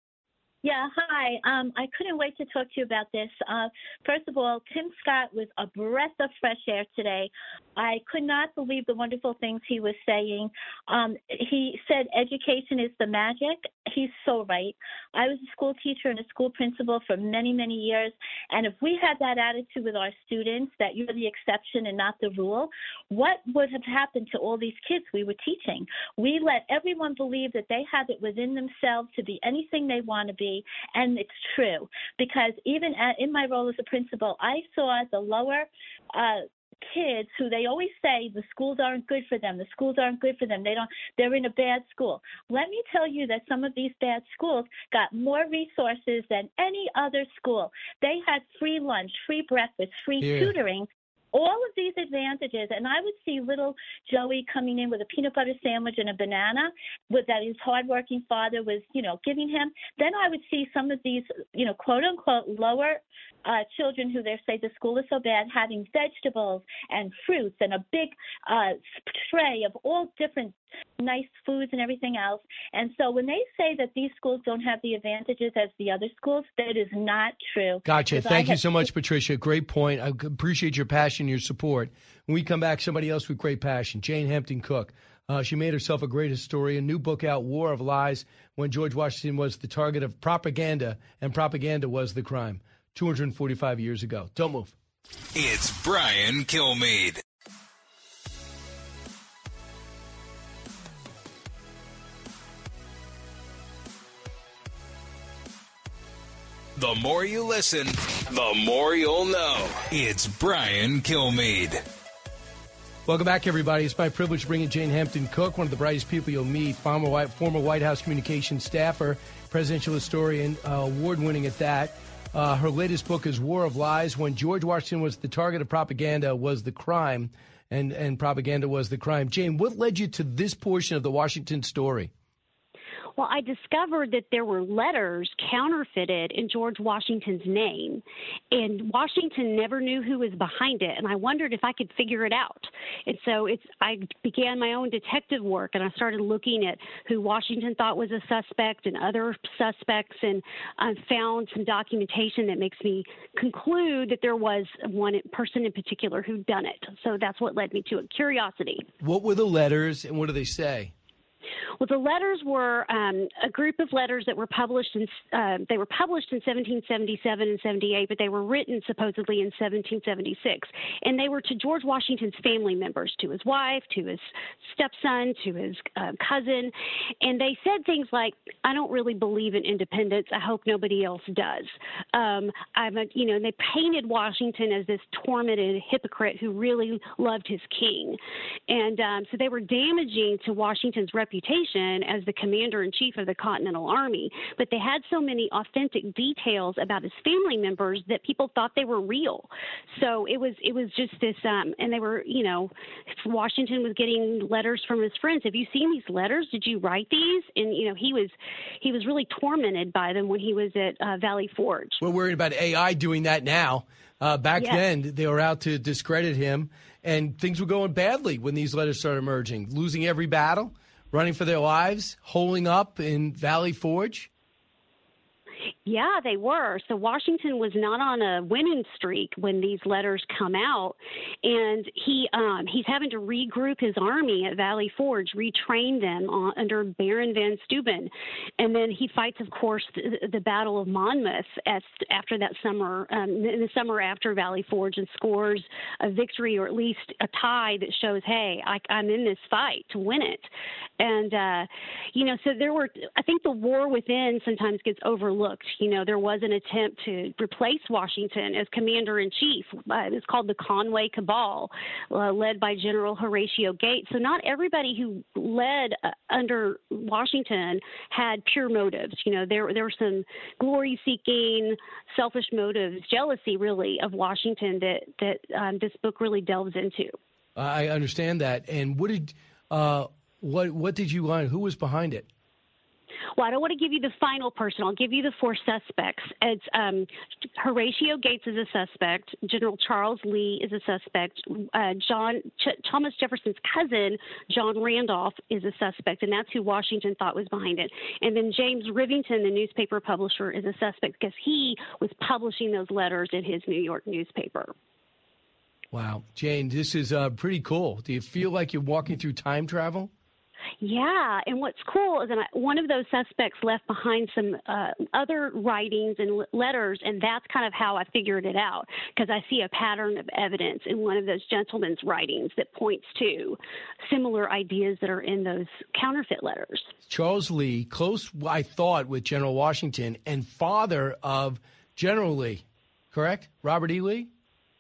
Yeah, hi. Um, I couldn't wait to talk to you about this. Uh, first of all, Tim Scott was a breath of fresh air today. I could not believe the wonderful things he was saying. Um, he said education is the magic. He's so right. I was a school teacher and a school principal for many, many years. And if we had that attitude with our students, that you're the exception and not the rule, what would have happened to all these kids we were teaching? We let everyone believe that they have it within themselves to be anything they want to be, and it's true. Because even at, in my role as a principal, I saw the lower uh, kids who they always say the schools aren't good for them. The schools aren't good for them. They don't, they're in a bad school. Let me tell you that some of these bad schools got more resources than any other school. They had free lunch, free breakfast, free
Yeah.
tutoring. All of these advantages, and I would see little Joey coming in with a peanut butter sandwich and a banana with that his hardworking father was, you know, giving him. Then I would see some of these, you know, quote unquote lower uh, children who they say the school is so bad having vegetables and fruits and a big uh, tray of all different nice foods and everything else. And so when they say that these schools don't have the advantages as the other schools, that is not true.
Gotcha.
Because
Thank
I
you
have-
so much, Patricia. Great point. I appreciate your passion, your support. When we come back, somebody else with great passion, Jane Hampton Cook. Uh, she made herself a great historian. New book out, War of Lies, when George Washington was the target of propaganda and propaganda was the crime two hundred forty-five years ago. Don't move.
It's Brian Kilmeade. The more you listen, the more you'll know. It's Brian Kilmeade.
Welcome back, everybody. It's my privilege to bring in Jane Hampton Cook, one of the brightest people you'll meet, former White, former White House communications staffer, presidential historian, uh, award-winning at that. Uh, her latest book is War of Lies, when George Washington was the target of propaganda was the crime, and, and propaganda was the crime. Jane, what led you to this portion of the Washington story?
Well, I discovered that there were letters counterfeited in George Washington's name, and Washington never knew who was behind it, and I wondered if I could figure it out. And so it's I began my own detective work, and I started looking at who Washington thought was a suspect and other suspects, and I found some documentation that makes me conclude that there was one person in particular who'd done it. So that's what led me to it, curiosity.
What were the letters, and what do they say?
Well, the letters were um, a group of letters that were published in uh, they were published in seventeen seventy-seven and seventy-eight, but they were written supposedly in seventeen seventy-six, and they were to George Washington's family members, to his wife, to his stepson, to his uh, cousin, and they said things like, "I don't really believe in independence. I hope nobody else does." Um, I'm a, you know, and they painted Washington as this tormented hypocrite who really loved his king, and um, so they were damaging to Washington's reputation as the commander-in-chief of the Continental Army, but they had so many authentic details about his family members that people thought they were real. So it was it was just this, um, and they were, you know, Washington was getting letters from his friends. Have you seen these letters? Did you write these? And you know, he was he was really tormented by them when he was at uh, Valley Forge.
We're worried about A I doing that now. Uh, back
Yes.
then, they were out to discredit him, and things were going badly when these letters started emerging, losing every battle, running for their lives, holding up in Valley Forge.
Yeah, they were. So Washington was not on a winning streak when these letters come out, and he um, he's having to regroup his army at Valley Forge, retrain them on, under Baron Van Steuben, and then he fights, of course, the, the Battle of Monmouth as, after that summer, um, in the summer after Valley Forge, and scores a victory or at least a tie that shows, hey, I, I'm in this fight to win it. And uh, you know, so there were. I think the war within sometimes gets overlooked. You know, there was an attempt to replace Washington as commander-in-chief. Uh, it was called the Conway Cabal, uh, led by General Horatio Gates. So not everybody who led uh, under Washington had pure motives. You know, there, there were some glory-seeking, selfish motives, jealousy, really, of Washington that, that um, this book really delves into.
I understand that. And what did uh, what what did you learn? Who was behind it?
Well, I don't want to give you the final person. I'll give you the four suspects. It's um, Horatio Gates is a suspect. General Charles Lee is a suspect. Uh, John Ch- Thomas Jefferson's cousin, John Randolph, is a suspect, and that's who Washington thought was behind it. And then James Rivington, the newspaper publisher, is a suspect because he was publishing those letters in his New York newspaper.
Wow. Jane, this is uh, pretty cool. Do you feel like you're walking through time travel?
Yeah, and what's cool is that I, one of those suspects left behind some uh, other writings and l- letters, and that's kind of how I figured it out, because I see a pattern of evidence in one of those gentlemen's writings that points to similar ideas that are in those counterfeit letters.
Charles Lee, close, I thought, with General Washington, and father of General Lee, correct? Robert E. Lee?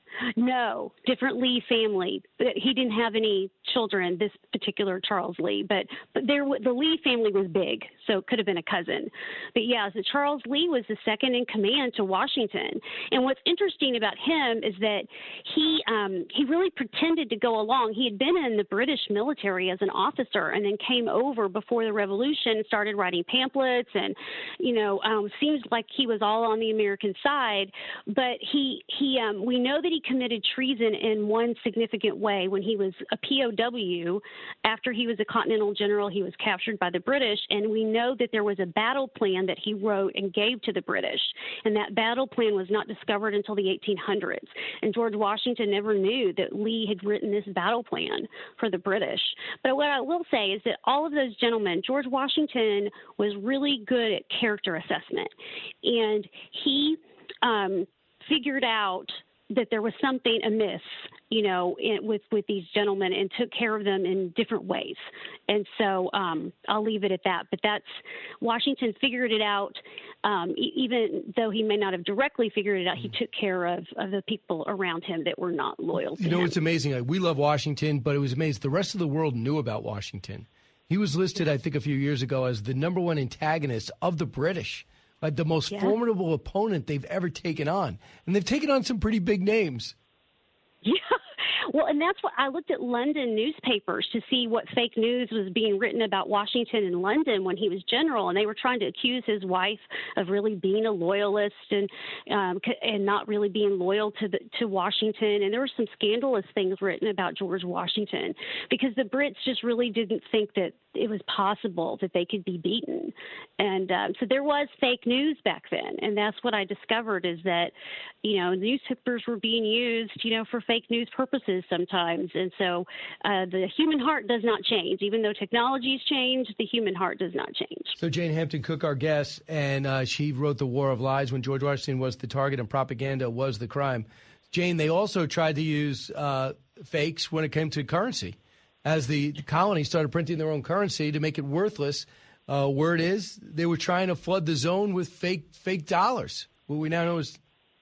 No, different Lee family. He didn't have any children, this particular Charles Lee, but but there the Lee family was big, so it could have been a cousin. But yeah, so Charles Lee was the second in command to Washington. And what's interesting about him is that he um, he really pretended to go along. He had been in the British military as an officer, and then came over before the Revolution and started writing pamphlets, and you know um, seems like he was all on the American side. But he he um, we know that he committed treason in one significant way when he was a P O W. After he was a Continental General, he was captured by the British, and we know that there was a battle plan that he wrote and gave to the British, and that battle plan was not discovered until the eighteen hundreds, and George Washington never knew that Lee had written this battle plan for the British. But what I will say is that all of those gentlemen, George Washington was really good at character assessment, and he um, figured out that there was something amiss, you know, in, with, with these gentlemen, and took care of them in different ways. And so um, I'll leave it at that. But that's Washington figured it out, um, e- even though he may not have directly figured it out. He took care of, of the people around him that were not loyal to
You know,
him.
it's amazing. Like, we love Washington, but it was amazing. The rest of the world knew about Washington. He was listed, I think, a few years ago as the number one antagonist of the British. Like the most
Yeah.
formidable opponent they've ever taken on. And they've taken on some pretty big names.
Yeah. Well, and that's what I looked at London newspapers to see what fake news was being written about Washington in London when he was general, and they were trying to accuse his wife of really being a loyalist and um, c- and not really being loyal to the, to Washington. And there were some scandalous things written about George Washington because the Brits just really didn't think that it was possible that they could be beaten. And um, so there was fake news back then, and that's what I discovered is that, you know, newspapers were being used, you know, for fake news purposes sometimes. And so uh, the human heart does not change. Even though technology's changed, the human heart does not change.
So Jane Hampton Cook, our guest, and uh, she wrote The War of Lies when George Washington was the target and propaganda was the crime. Jane, they also tried to use uh, fakes when it came to currency. As the colonies started printing their own currency to make it worthless, uh, word is they were trying to flood the zone with fake fake dollars. What we now know is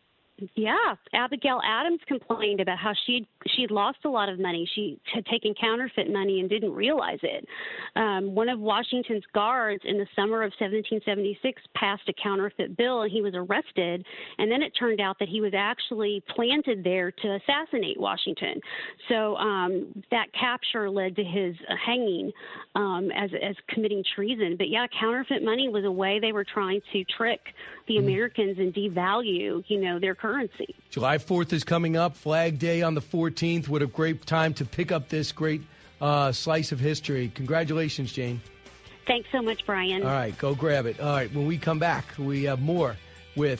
Yeah, Abigail Adams complained about how she she had lost a lot of money. She had taken counterfeit money and didn't realize it. Um, one of Washington's guards in the summer of seventeen seventy-six passed a counterfeit bill, and he was arrested. And then it turned out that he was actually planted there to assassinate Washington. So um, that capture led to his uh, hanging um, as as committing treason. But yeah, counterfeit money was a way they were trying to trick the Americans and devalue, you know, their currency.
July fourth is coming up, Flag Day on the fourteenth. What a great time to pick up this great uh, slice of history. Congratulations, Jane.
Thanks so much, Brian.
All right, go grab it. All right, when we come back, we have more with,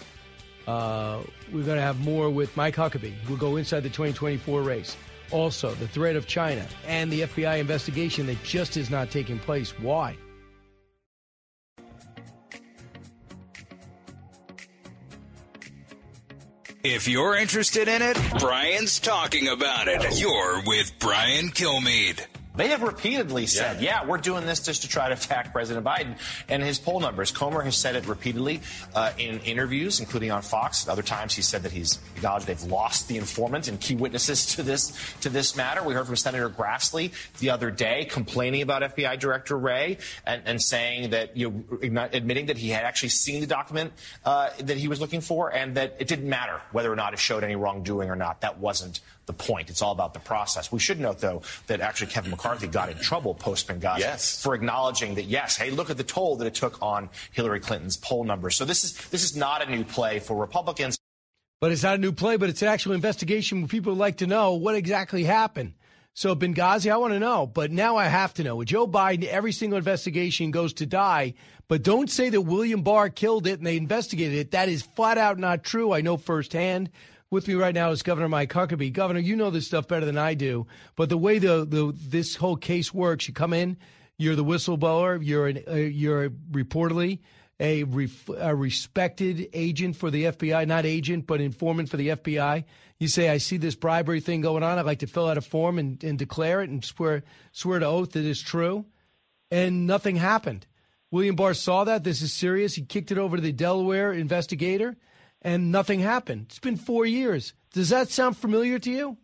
uh, we're going to have more with Mike Huckabee. We'll go inside the twenty twenty-four race. Also, the threat of China and the F B I investigation that just is not taking place. Why?
If you're interested in it, Brian's talking about it. You're with Brian Kilmeade.
They have repeatedly said, yeah. yeah, we're doing this just to try to attack President Biden. And his poll numbers, Comer has said it repeatedly uh, in interviews, including on Fox. Other times he said that he's acknowledged they've lost the informant and key witnesses to this to this matter. We heard from Senator Grassley the other day complaining about F B I Director Wray and, and saying that, you know, admitting that he had actually seen the document uh, that he was looking for and that it didn't matter whether or not it showed any wrongdoing or not. That wasn't the point. It's all about the process. We should note, though, that actually Kevin McCarthy got in trouble post-Benghazi
yes.
for acknowledging that, yes, hey, look at the toll that it took on Hillary Clinton's poll numbers. So this is this is not a new play for Republicans.
But it's not a new play, but it's an actual investigation where people would like to know what exactly happened. So Benghazi, I want to know, but now I have to know. With Joe Biden, every single investigation goes to die, but don't say that William Barr killed it and they investigated it. That is flat out not true. I know firsthand. With me right now is Governor Mike Huckabee. Governor, you know this stuff better than I do, but the way the, the this whole case works, you come in, You're the whistleblower. You're an, uh, you're reportedly a, ref, a respected agent for the F B I, not agent, but informant for the F B I. You say, I see this bribery thing going on. I'd like to fill out a form and, and declare it and swear swear to oath that it's true. And nothing happened. William Barr saw that. This is serious. He kicked it over to the Delaware investigator, and nothing happened. It's been four years. Does that sound familiar to you?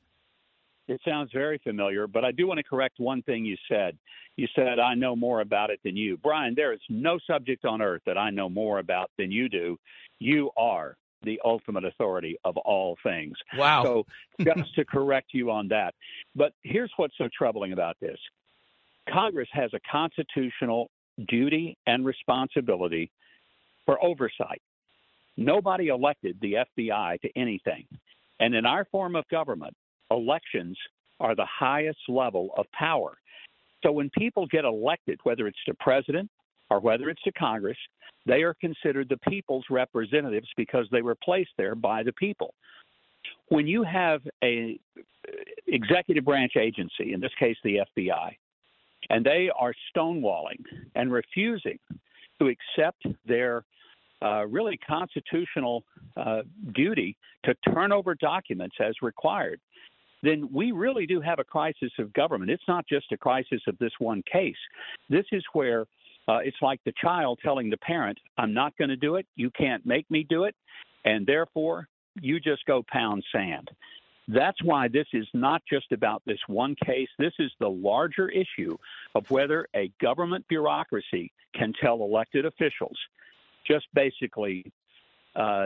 It sounds very familiar, but I do want to correct one thing you said. You said, I know more about it than you. Brian, there is no subject on earth that I know more about than you do. You are the ultimate authority of all things.
Wow.
So just to correct you on that. But here's what's so troubling about this. Congress has a constitutional duty and responsibility for oversight. Nobody elected the F B I to anything. And in our form of government, elections are the highest level of power. So when people get elected, whether it's to president or whether it's to Congress, they are considered the people's representatives because they were placed there by the people. When you have a executive branch agency, in this case the F B I, and they are stonewalling and refusing to accept their uh, really constitutional uh, duty to turn over documents as required, then we really do have a crisis of government. It's not just a crisis of this one case. This is where uh, it's like the child telling the parent, I'm not going to do it, you can't make me do it, and therefore you just go pound sand. That's why this is not just about this one case. This is the larger issue of whether a government bureaucracy can tell elected officials, just basically uh,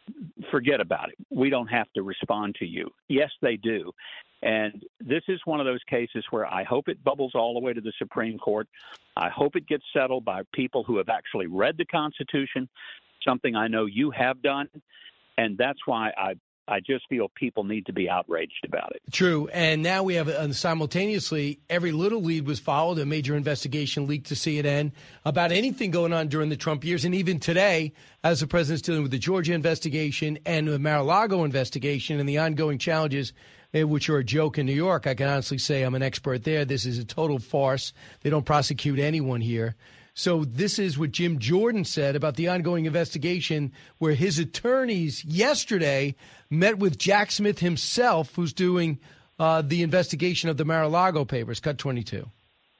forget about it. We don't have to respond to you. Yes, they do. And this is one of those cases where I hope it bubbles all the way to the Supreme Court. I hope it gets settled by people who have actually read the Constitution, something I know you have done. And that's why I I just feel people need to be outraged about it.
True. And now we have uh, simultaneously every little lead was followed. A major investigation leaked to C N N about anything going on during the Trump years. And even today, as the president's dealing with the Georgia investigation and the Mar-a-Lago investigation and the ongoing challenges, uh, which are a joke in New York, I can honestly say I'm an expert there. This is a total farce. They don't prosecute anyone here. So this is what Jim Jordan said about the ongoing investigation, where his attorneys yesterday met with Jack Smith himself, who's doing uh, the investigation of the Mar-a-Lago papers. Cut twenty-two.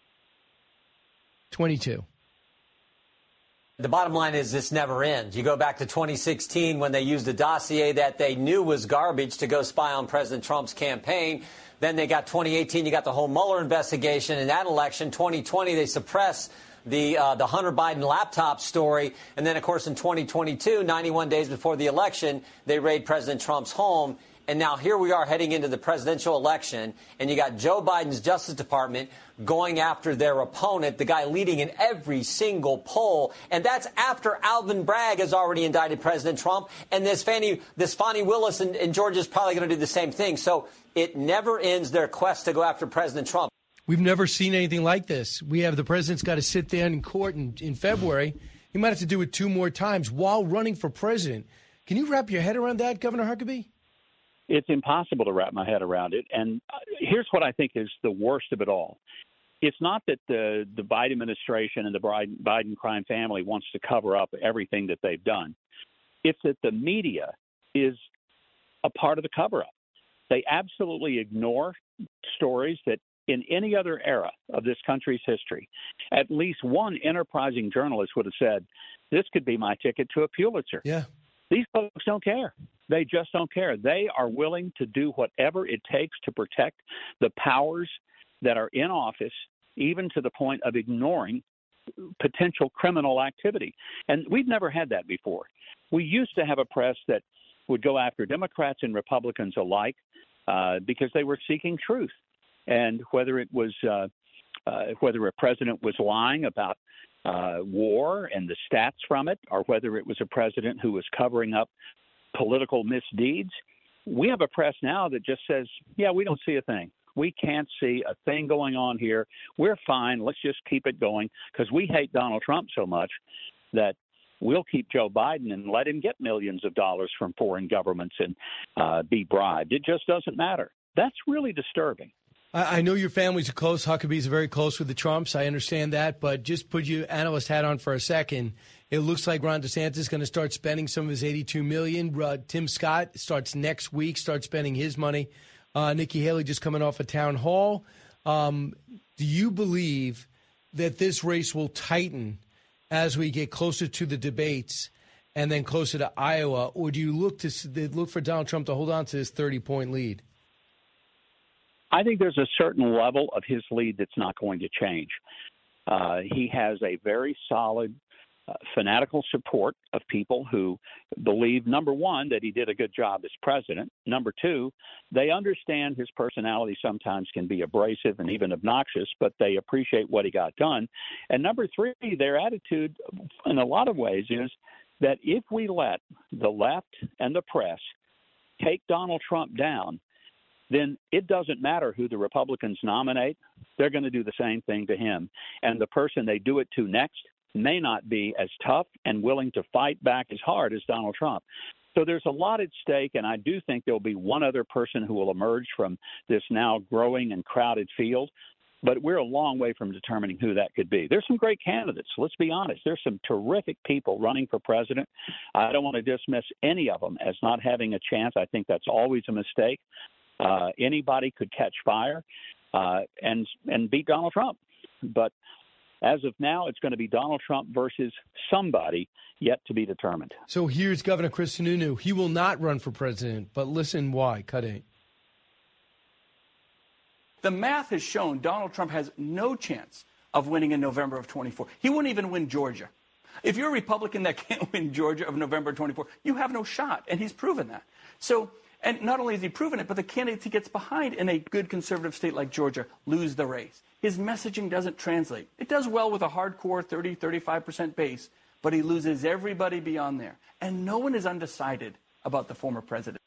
twenty-two.
The bottom line is this never ends. You go back to twenty sixteen when they used a dossier that they knew was garbage to go spy on President Trump's campaign. Then they got twenty eighteen, you got the whole Mueller investigation in that election. twenty twenty, they suppress the uh, the Hunter Biden laptop story. And then, of course, in twenty twenty-two, ninety-one days before the election, they raid President Trump's home. And now here we are heading into the presidential election, and you got Joe Biden's Justice Department going after their opponent, the guy leading in every single poll. And that's after Alvin Bragg has already indicted President Trump. And this Fannie, this Fani Willis in, in Georgia is probably going to do the same thing. So it never ends their quest to go after President Trump.
We've never seen anything like this. We have the president's got to sit there in court in, in February. He might have to do it two more times while running for president. Can you wrap your head around that, Governor Huckabee?
It's impossible to wrap my head around it. And here's what I think is the worst of it all. It's not that the, the Biden administration and the Biden crime family wants to cover up everything that they've done. It's that the media is a part of the cover-up. They absolutely ignore stories that in any other era of this country's history, at least one enterprising journalist would have said, this could be my ticket to a Pulitzer.
Yeah.
These folks don't care. They just don't care. They are willing to do whatever it takes to protect the powers that are in office, even to the point of ignoring potential criminal activity. And we've never had that before. We used to have a press that would go after Democrats and Republicans alike uh, because they were seeking truth. And whether it was uh, uh, whether a president was lying about uh, war and the stats from it, or whether it was a president who was covering up political misdeeds, we have a press now that just says, yeah, we don't see a thing. We can't see a thing going on here. We're fine. Let's just keep it going because we hate Donald Trump so much that we'll keep Joe Biden and let him get millions of dollars from foreign governments and uh, be bribed. It just doesn't matter. That's really disturbing.
I know your families are close. Huckabees are very close with the Trumps. I understand that. But just put your analyst hat on for a second. It looks like Ron DeSantis is going to start spending some of his eighty-two million dollars. Uh, Tim Scott starts next week, starts spending his money. Uh, Nikki Haley just coming off a town hall. Um, do you believe that this race will tighten as we get closer to the debates and then closer to Iowa? Or do you look to look for Donald Trump to hold on to this thirty-point lead?
I think there's a certain level of his lead that's not going to change. Uh, he has a very solid uh, fanatical support of people who believe, number one, that he did a good job as president. Number two, they understand his personality sometimes can be abrasive and even obnoxious, but they appreciate what he got done. And number three, their attitude in a lot of ways is that if we let the left and the press take Donald Trump down, then it doesn't matter who the Republicans nominate. They're going to do the same thing to him. And the person they do it to next may not be as tough and willing to fight back as hard as Donald Trump. So there's a lot at stake, and I do think there'll be one other person who will emerge from this now growing and crowded field. But we're a long way from determining who that could be. There's some great candidates. Let's be honest. There's some terrific people running for president. I don't want to dismiss any of them as not having a chance. I think that's always a mistake. Uh, anybody could catch fire uh, and and beat Donald Trump. But as of now, it's going to be Donald Trump versus somebody yet to be determined.
So here's Governor Chris Sununu. He will not run for president, but listen why. Cut eight.
The math has shown Donald Trump has no chance of winning in November of twenty-four. He wouldn't even win Georgia. If you're a Republican that can't win Georgia of November twenty-four, you have no shot, and he's proven that. So. And not only has he proven it, but the candidates he gets behind in a good conservative state like Georgia lose the race. His messaging doesn't translate. It does well with a hardcore thirty, thirty-five percent base, but he loses everybody beyond there. And no one is undecided about the former president.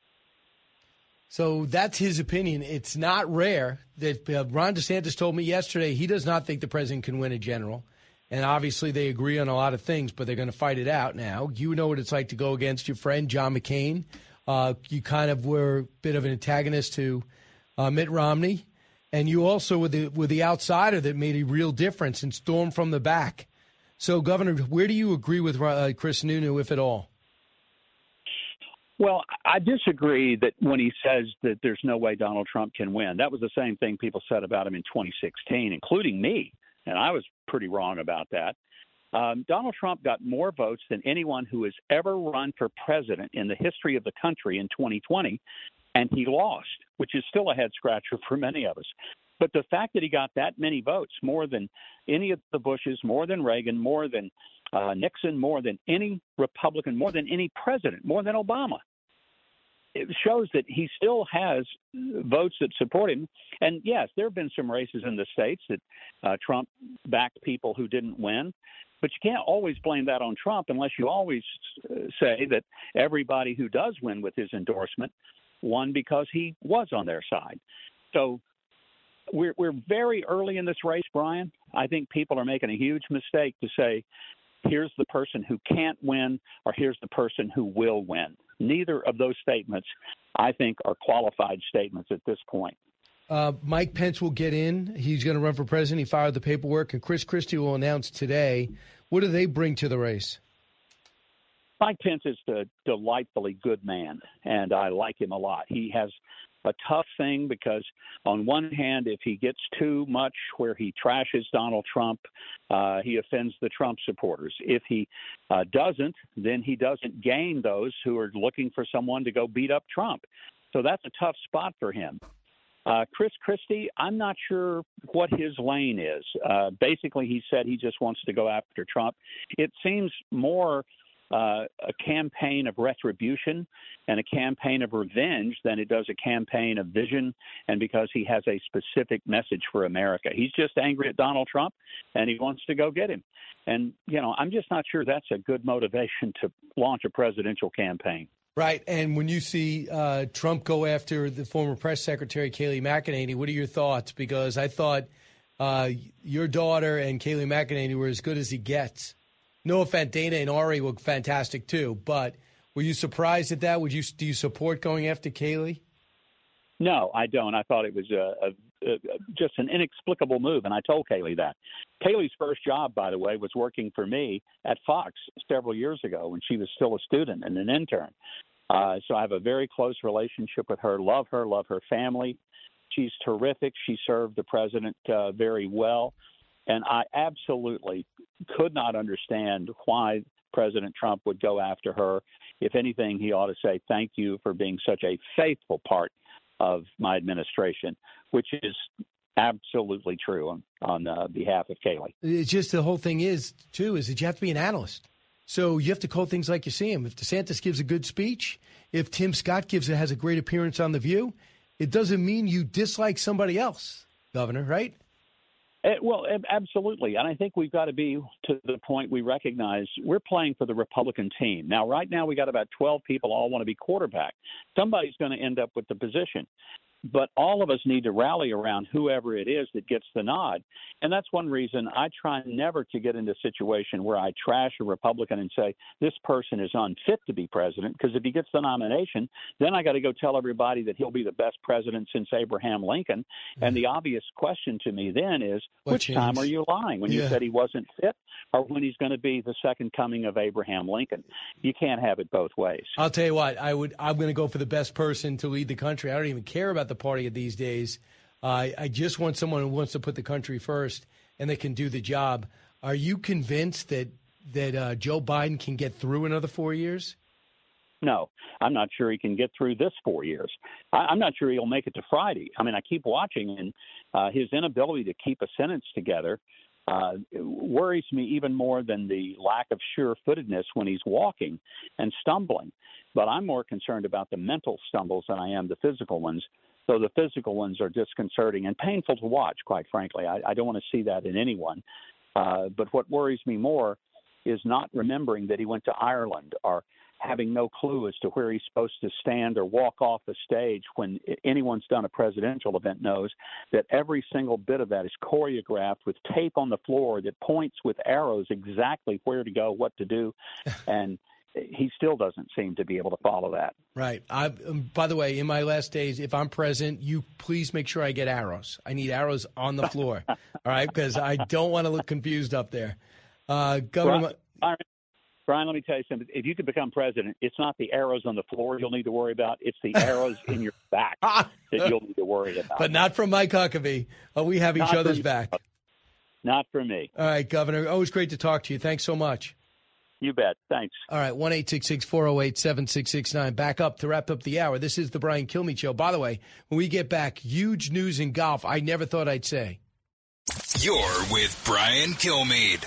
So that's his opinion. It's not rare that uh, Ron DeSantis told me yesterday he does not think the president can win a general. And obviously they agree on a lot of things, but they're going to fight it out now. You know what it's like to go against your friend, John McCain. Uh, you kind of were a bit of an antagonist to uh, Mitt Romney, and you also were the, were the outsider that made a real difference and stormed from the back. So, Governor, where do you agree with uh, Chris Sununu, if at all?
Well, I disagree that when he says that there's no way Donald Trump can win. That was the same thing people said about him in twenty sixteen, including me, and I was pretty wrong about that. Um, Donald Trump got more votes than anyone who has ever run for president in the history of the country in twenty twenty, and he lost, which is still a head-scratcher for many of us. But the fact that he got that many votes, more than any of the Bushes, more than Reagan, more than uh, Nixon, more than any Republican, more than any president, more than Obama, it shows that he still has votes that support him. And, yes, there have been some races in the states that uh, Trump backed people who didn't win. But you can't always blame that on Trump unless you always say that everybody who does win with his endorsement won because he was on their side. So we're we're very early in this race, Brian. I think people are making a huge mistake to say, here's the person who can't win or here's the person who will win. Neither of those statements, I think, are qualified statements at this point.
Uh, Mike Pence will get in. He's going to run for president. He filed the paperwork, and Chris Christie will announce today. What do they bring to the race?
Mike Pence is a delightfully good man, and I like him a lot. He has a tough thing because, on one hand, if he gets too much where he trashes Donald Trump, uh, he offends the Trump supporters. If he uh, doesn't, then he doesn't gain those who are looking for someone to go beat up Trump. So that's a tough spot for him. Uh, Chris Christie, I'm not sure what his lane is. Uh, basically, he said he just wants to go after Trump. It seems more uh, a campaign of retribution and a campaign of revenge than it does a campaign of vision, and because he has a specific message for America. He's just angry at Donald Trump, and he wants to go get him. And, you know, I'm just not sure that's a good motivation to launch a presidential campaign.
Right, and when you see uh, Trump go after the former press secretary, Kayleigh McEnany, what are your thoughts? Because I thought uh, your daughter and Kayleigh McEnany were as good as he gets. No offense, Dana and Ari were fantastic too, but were you surprised at that? Would you do you support going after Kayleigh?
No, I don't. I thought it was a, a, a, just an inexplicable move, and I told Kayleigh that. Kayleigh's first job, by the way, was working for me at Fox several years ago when she was still a student and an intern. Uh, so I have a very close relationship with her, love her, love her family. She's terrific. She served the president uh, very well. And I absolutely could not understand why President Trump would go after her. If anything, he ought to say thank you for being such a faithful part of my administration, which is absolutely true on, on uh, behalf of Kayleigh.
It's just the whole thing is, too, is that you have to be an analyst. So you have to call things like you see them. If DeSantis gives a good speech, if Tim Scott gives it, has a great appearance on The View, it doesn't mean you dislike somebody else, Governor, right?
Uh, well, absolutely. And I think we've got to be to the point we recognize we're playing for the Republican team. Now, right now, we got about twelve people all want to be quarterback. Somebody's going to end up with the position. But all of us need to rally around whoever it is that gets the nod. And that's one reason I try never to get into a situation where I trash a Republican and say, this person is unfit to be president, because if he gets the nomination, then I got to go tell everybody that he'll be the best president since Abraham Lincoln. Mm-hmm. And the obvious question to me then is, what which changed? Time are you lying? When yeah. you said he wasn't fit, or when he's going to be the second coming of Abraham Lincoln? You can't have it both ways.
I'll tell you what, I would, I'm going to go for the best person to lead the country. I don't even care about the party of these days. Uh, I just want someone who wants to put the country first and that can do the job. Are you convinced that that uh, Joe Biden can get through another four years?
No, I'm not sure he can get through this four years. I, I'm not sure he'll make it to Friday. I mean, I keep watching, and uh, his inability to keep a sentence together uh, worries me even more than the lack of sure-footedness when he's walking and stumbling. But I'm more concerned about the mental stumbles than I am the physical ones. So the physical ones are disconcerting and painful to watch, quite frankly. I, I don't want to see that in anyone. Uh, but what worries me more is not remembering that he went to Ireland, or having no clue as to where he's supposed to stand or walk off the stage. When anyone's done a presidential event knows that every single bit of that is choreographed with tape on the floor that points with arrows exactly where to go, what to do. And he still doesn't seem to be able to follow that.
Right. I, um, by the way, in my last days, if I'm president, you please make sure I get arrows. I need arrows on the floor. All right, because I don't want to look confused up there. Uh, Governor,
Brian, Brian, let me tell you something. If you could become president, it's not the arrows on the floor you'll need to worry about. It's the arrows in your back that you'll need to worry about.
But not from Mike Huckabee. Uh, we have each not other's back.
Not for me.
All right, Governor. Always great to talk to you. Thanks so much.
You bet. Thanks.
All right, one eight six six, four oh eight, seven six six nine. Back up to wrap up the hour. This is the Brian Kilmeade Show. By the way, when we get back, huge news in golf I never thought I'd say.
You're with Brian Kilmeade.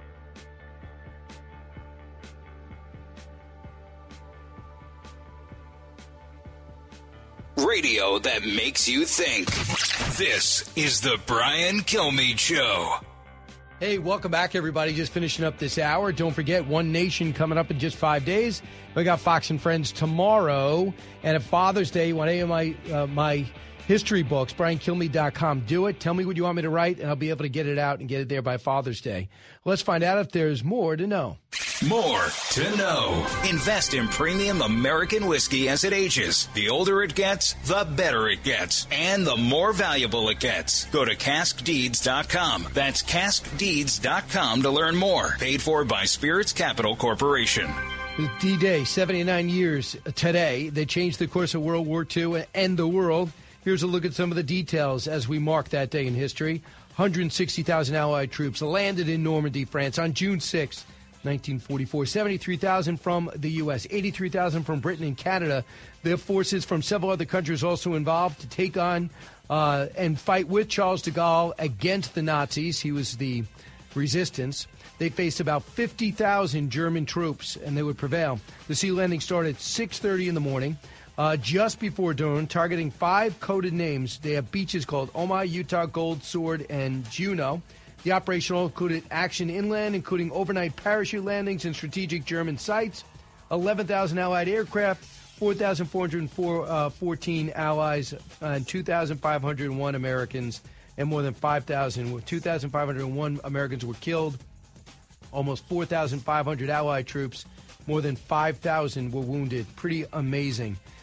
Radio that makes you think. This is the Brian Kilmeade Show.
Hey, welcome back, everybody. Just finishing up this hour. Don't forget, One Nation coming up in just five days. We got Fox and Friends tomorrow. And at Father's Day, you want any of my, uh, my history books, brian kilmeade dot com. Do it. Tell me what you want me to write, and I'll be able to get it out and get it there by Father's Day. Let's find out if there's more to know.
More to know. Invest in premium American whiskey as it ages. The older it gets, the better it gets. And the more valuable it gets. Go to cask deeds dot com. That's cask deeds dot com to learn more. Paid for by Spirits Capital Corporation.
D-Day, seventy-nine years today. They changed the course of World War Two and the world. Here's a look at some of the details as we mark that day in history. one hundred sixty thousand Allied troops landed in Normandy, France on June sixth, nineteen forty-four. seventy-three thousand from the U S, eighty-three thousand from Britain and Canada. Their forces from several other countries also involved to take on uh, and fight with Charles de Gaulle against the Nazis. He was the resistance. They faced about fifty thousand German troops, and they would prevail. The sea landing started at six thirty in the morning. Uh, just before dawn, targeting five coded names. They have beaches called Omai, Utah, Gold, Sword, and Juno. The operation all included action inland, including overnight parachute landings in strategic German sites, eleven thousand Allied aircraft, four thousand four hundred fourteen Allies, and two thousand five hundred one Americans, and more than five thousand, two thousand five hundred one Americans were killed, almost four thousand five hundred Allied troops, more than five thousand were wounded. Pretty amazing.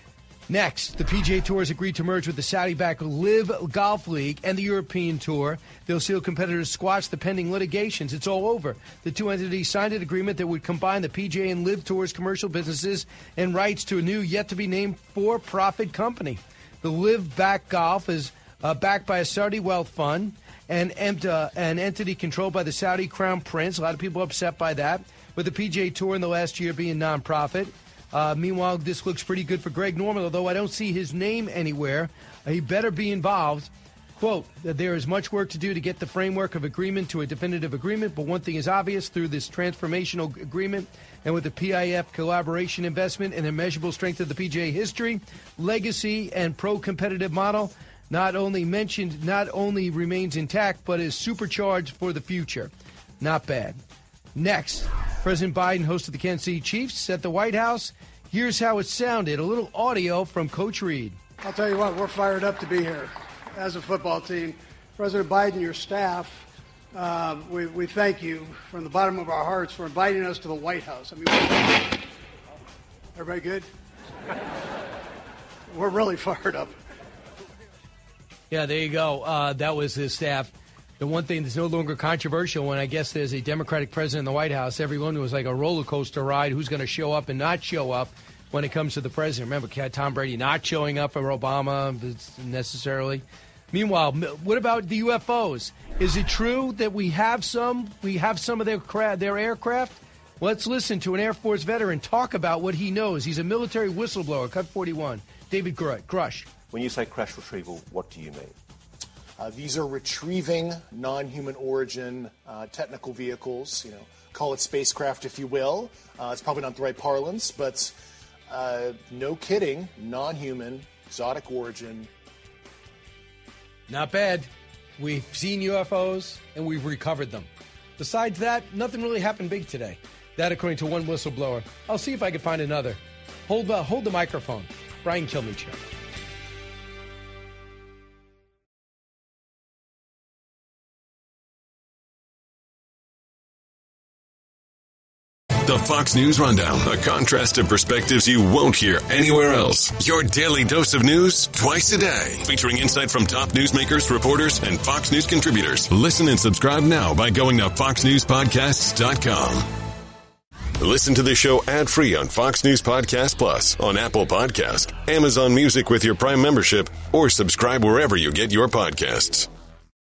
Next, the P G A Tour has agreed to merge with the Saudi-backed LIV Golf League and the European Tour. They'll see competitors squash the pending litigations. It's all over. The two entities signed an agreement that would combine the P G A and LIV Tour's commercial businesses and rights to a new, yet-to-be-named for-profit company. The LIV-backed golf is uh, backed by a Saudi wealth fund and uh, an entity controlled by the Saudi Crown Prince. A lot of people upset by that, with the P G A Tour in the last year being nonprofit. Uh, meanwhile, this looks pretty good for Greg Norman, although I don't see his name anywhere. Uh, he better be involved. Quote, that there is much work to do to get the framework of agreement to a definitive agreement, but one thing is obvious, through this transformational agreement and with the P I F collaboration investment and immeasurable strength of the P G A history, legacy, and pro-competitive model, not only mentioned, not only remains intact, but is supercharged for the future. Not bad. Next, President Biden hosted the Kansas City Chiefs at the White House. Here's how it sounded. A little audio from Coach Reid.
I'll tell you what, we're fired up to be here as a football team. President Biden, your staff, uh, we, we thank you from the bottom of our hearts for inviting us to the White House. I mean, everybody good? We're really fired up.
Yeah, there you go. Uh, that was his staff. The one thing that's no longer controversial, when I guess there's a Democratic president in the White House, everyone was like a roller coaster ride. Who's going to show up and not show up when it comes to the president? Remember, Tom Brady not showing up for Obama necessarily. Meanwhile, what about the U F Os? Is it true that we have some? We have some of their cra- their aircraft? Let's listen to an Air Force veteran talk about what he knows. He's a military whistleblower. Cut forty-one. David Grush.
When you say crash retrieval, what do you mean?
Uh, these are retrieving non-human origin uh, technical vehicles. You know, call it spacecraft if you will. Uh, it's probably not the right parlance, but uh, no kidding, non-human, exotic origin.
Not bad. We've seen U F Os and we've recovered them. Besides that, nothing really happened big today. That according to one whistleblower. I'll see if I can find another. Hold uh, hold the microphone. Brian Kilmeade Show.
The Fox News Rundown, a contrast of perspectives you won't hear anywhere else. Your daily dose of news twice a day, featuring insight from top newsmakers, reporters, and Fox News contributors. Listen and subscribe now by going to fox news podcasts dot com. Listen to the show ad-free on Fox News Podcast Plus, on Apple Podcast, Amazon Music with your Prime membership, or subscribe wherever you get your podcasts.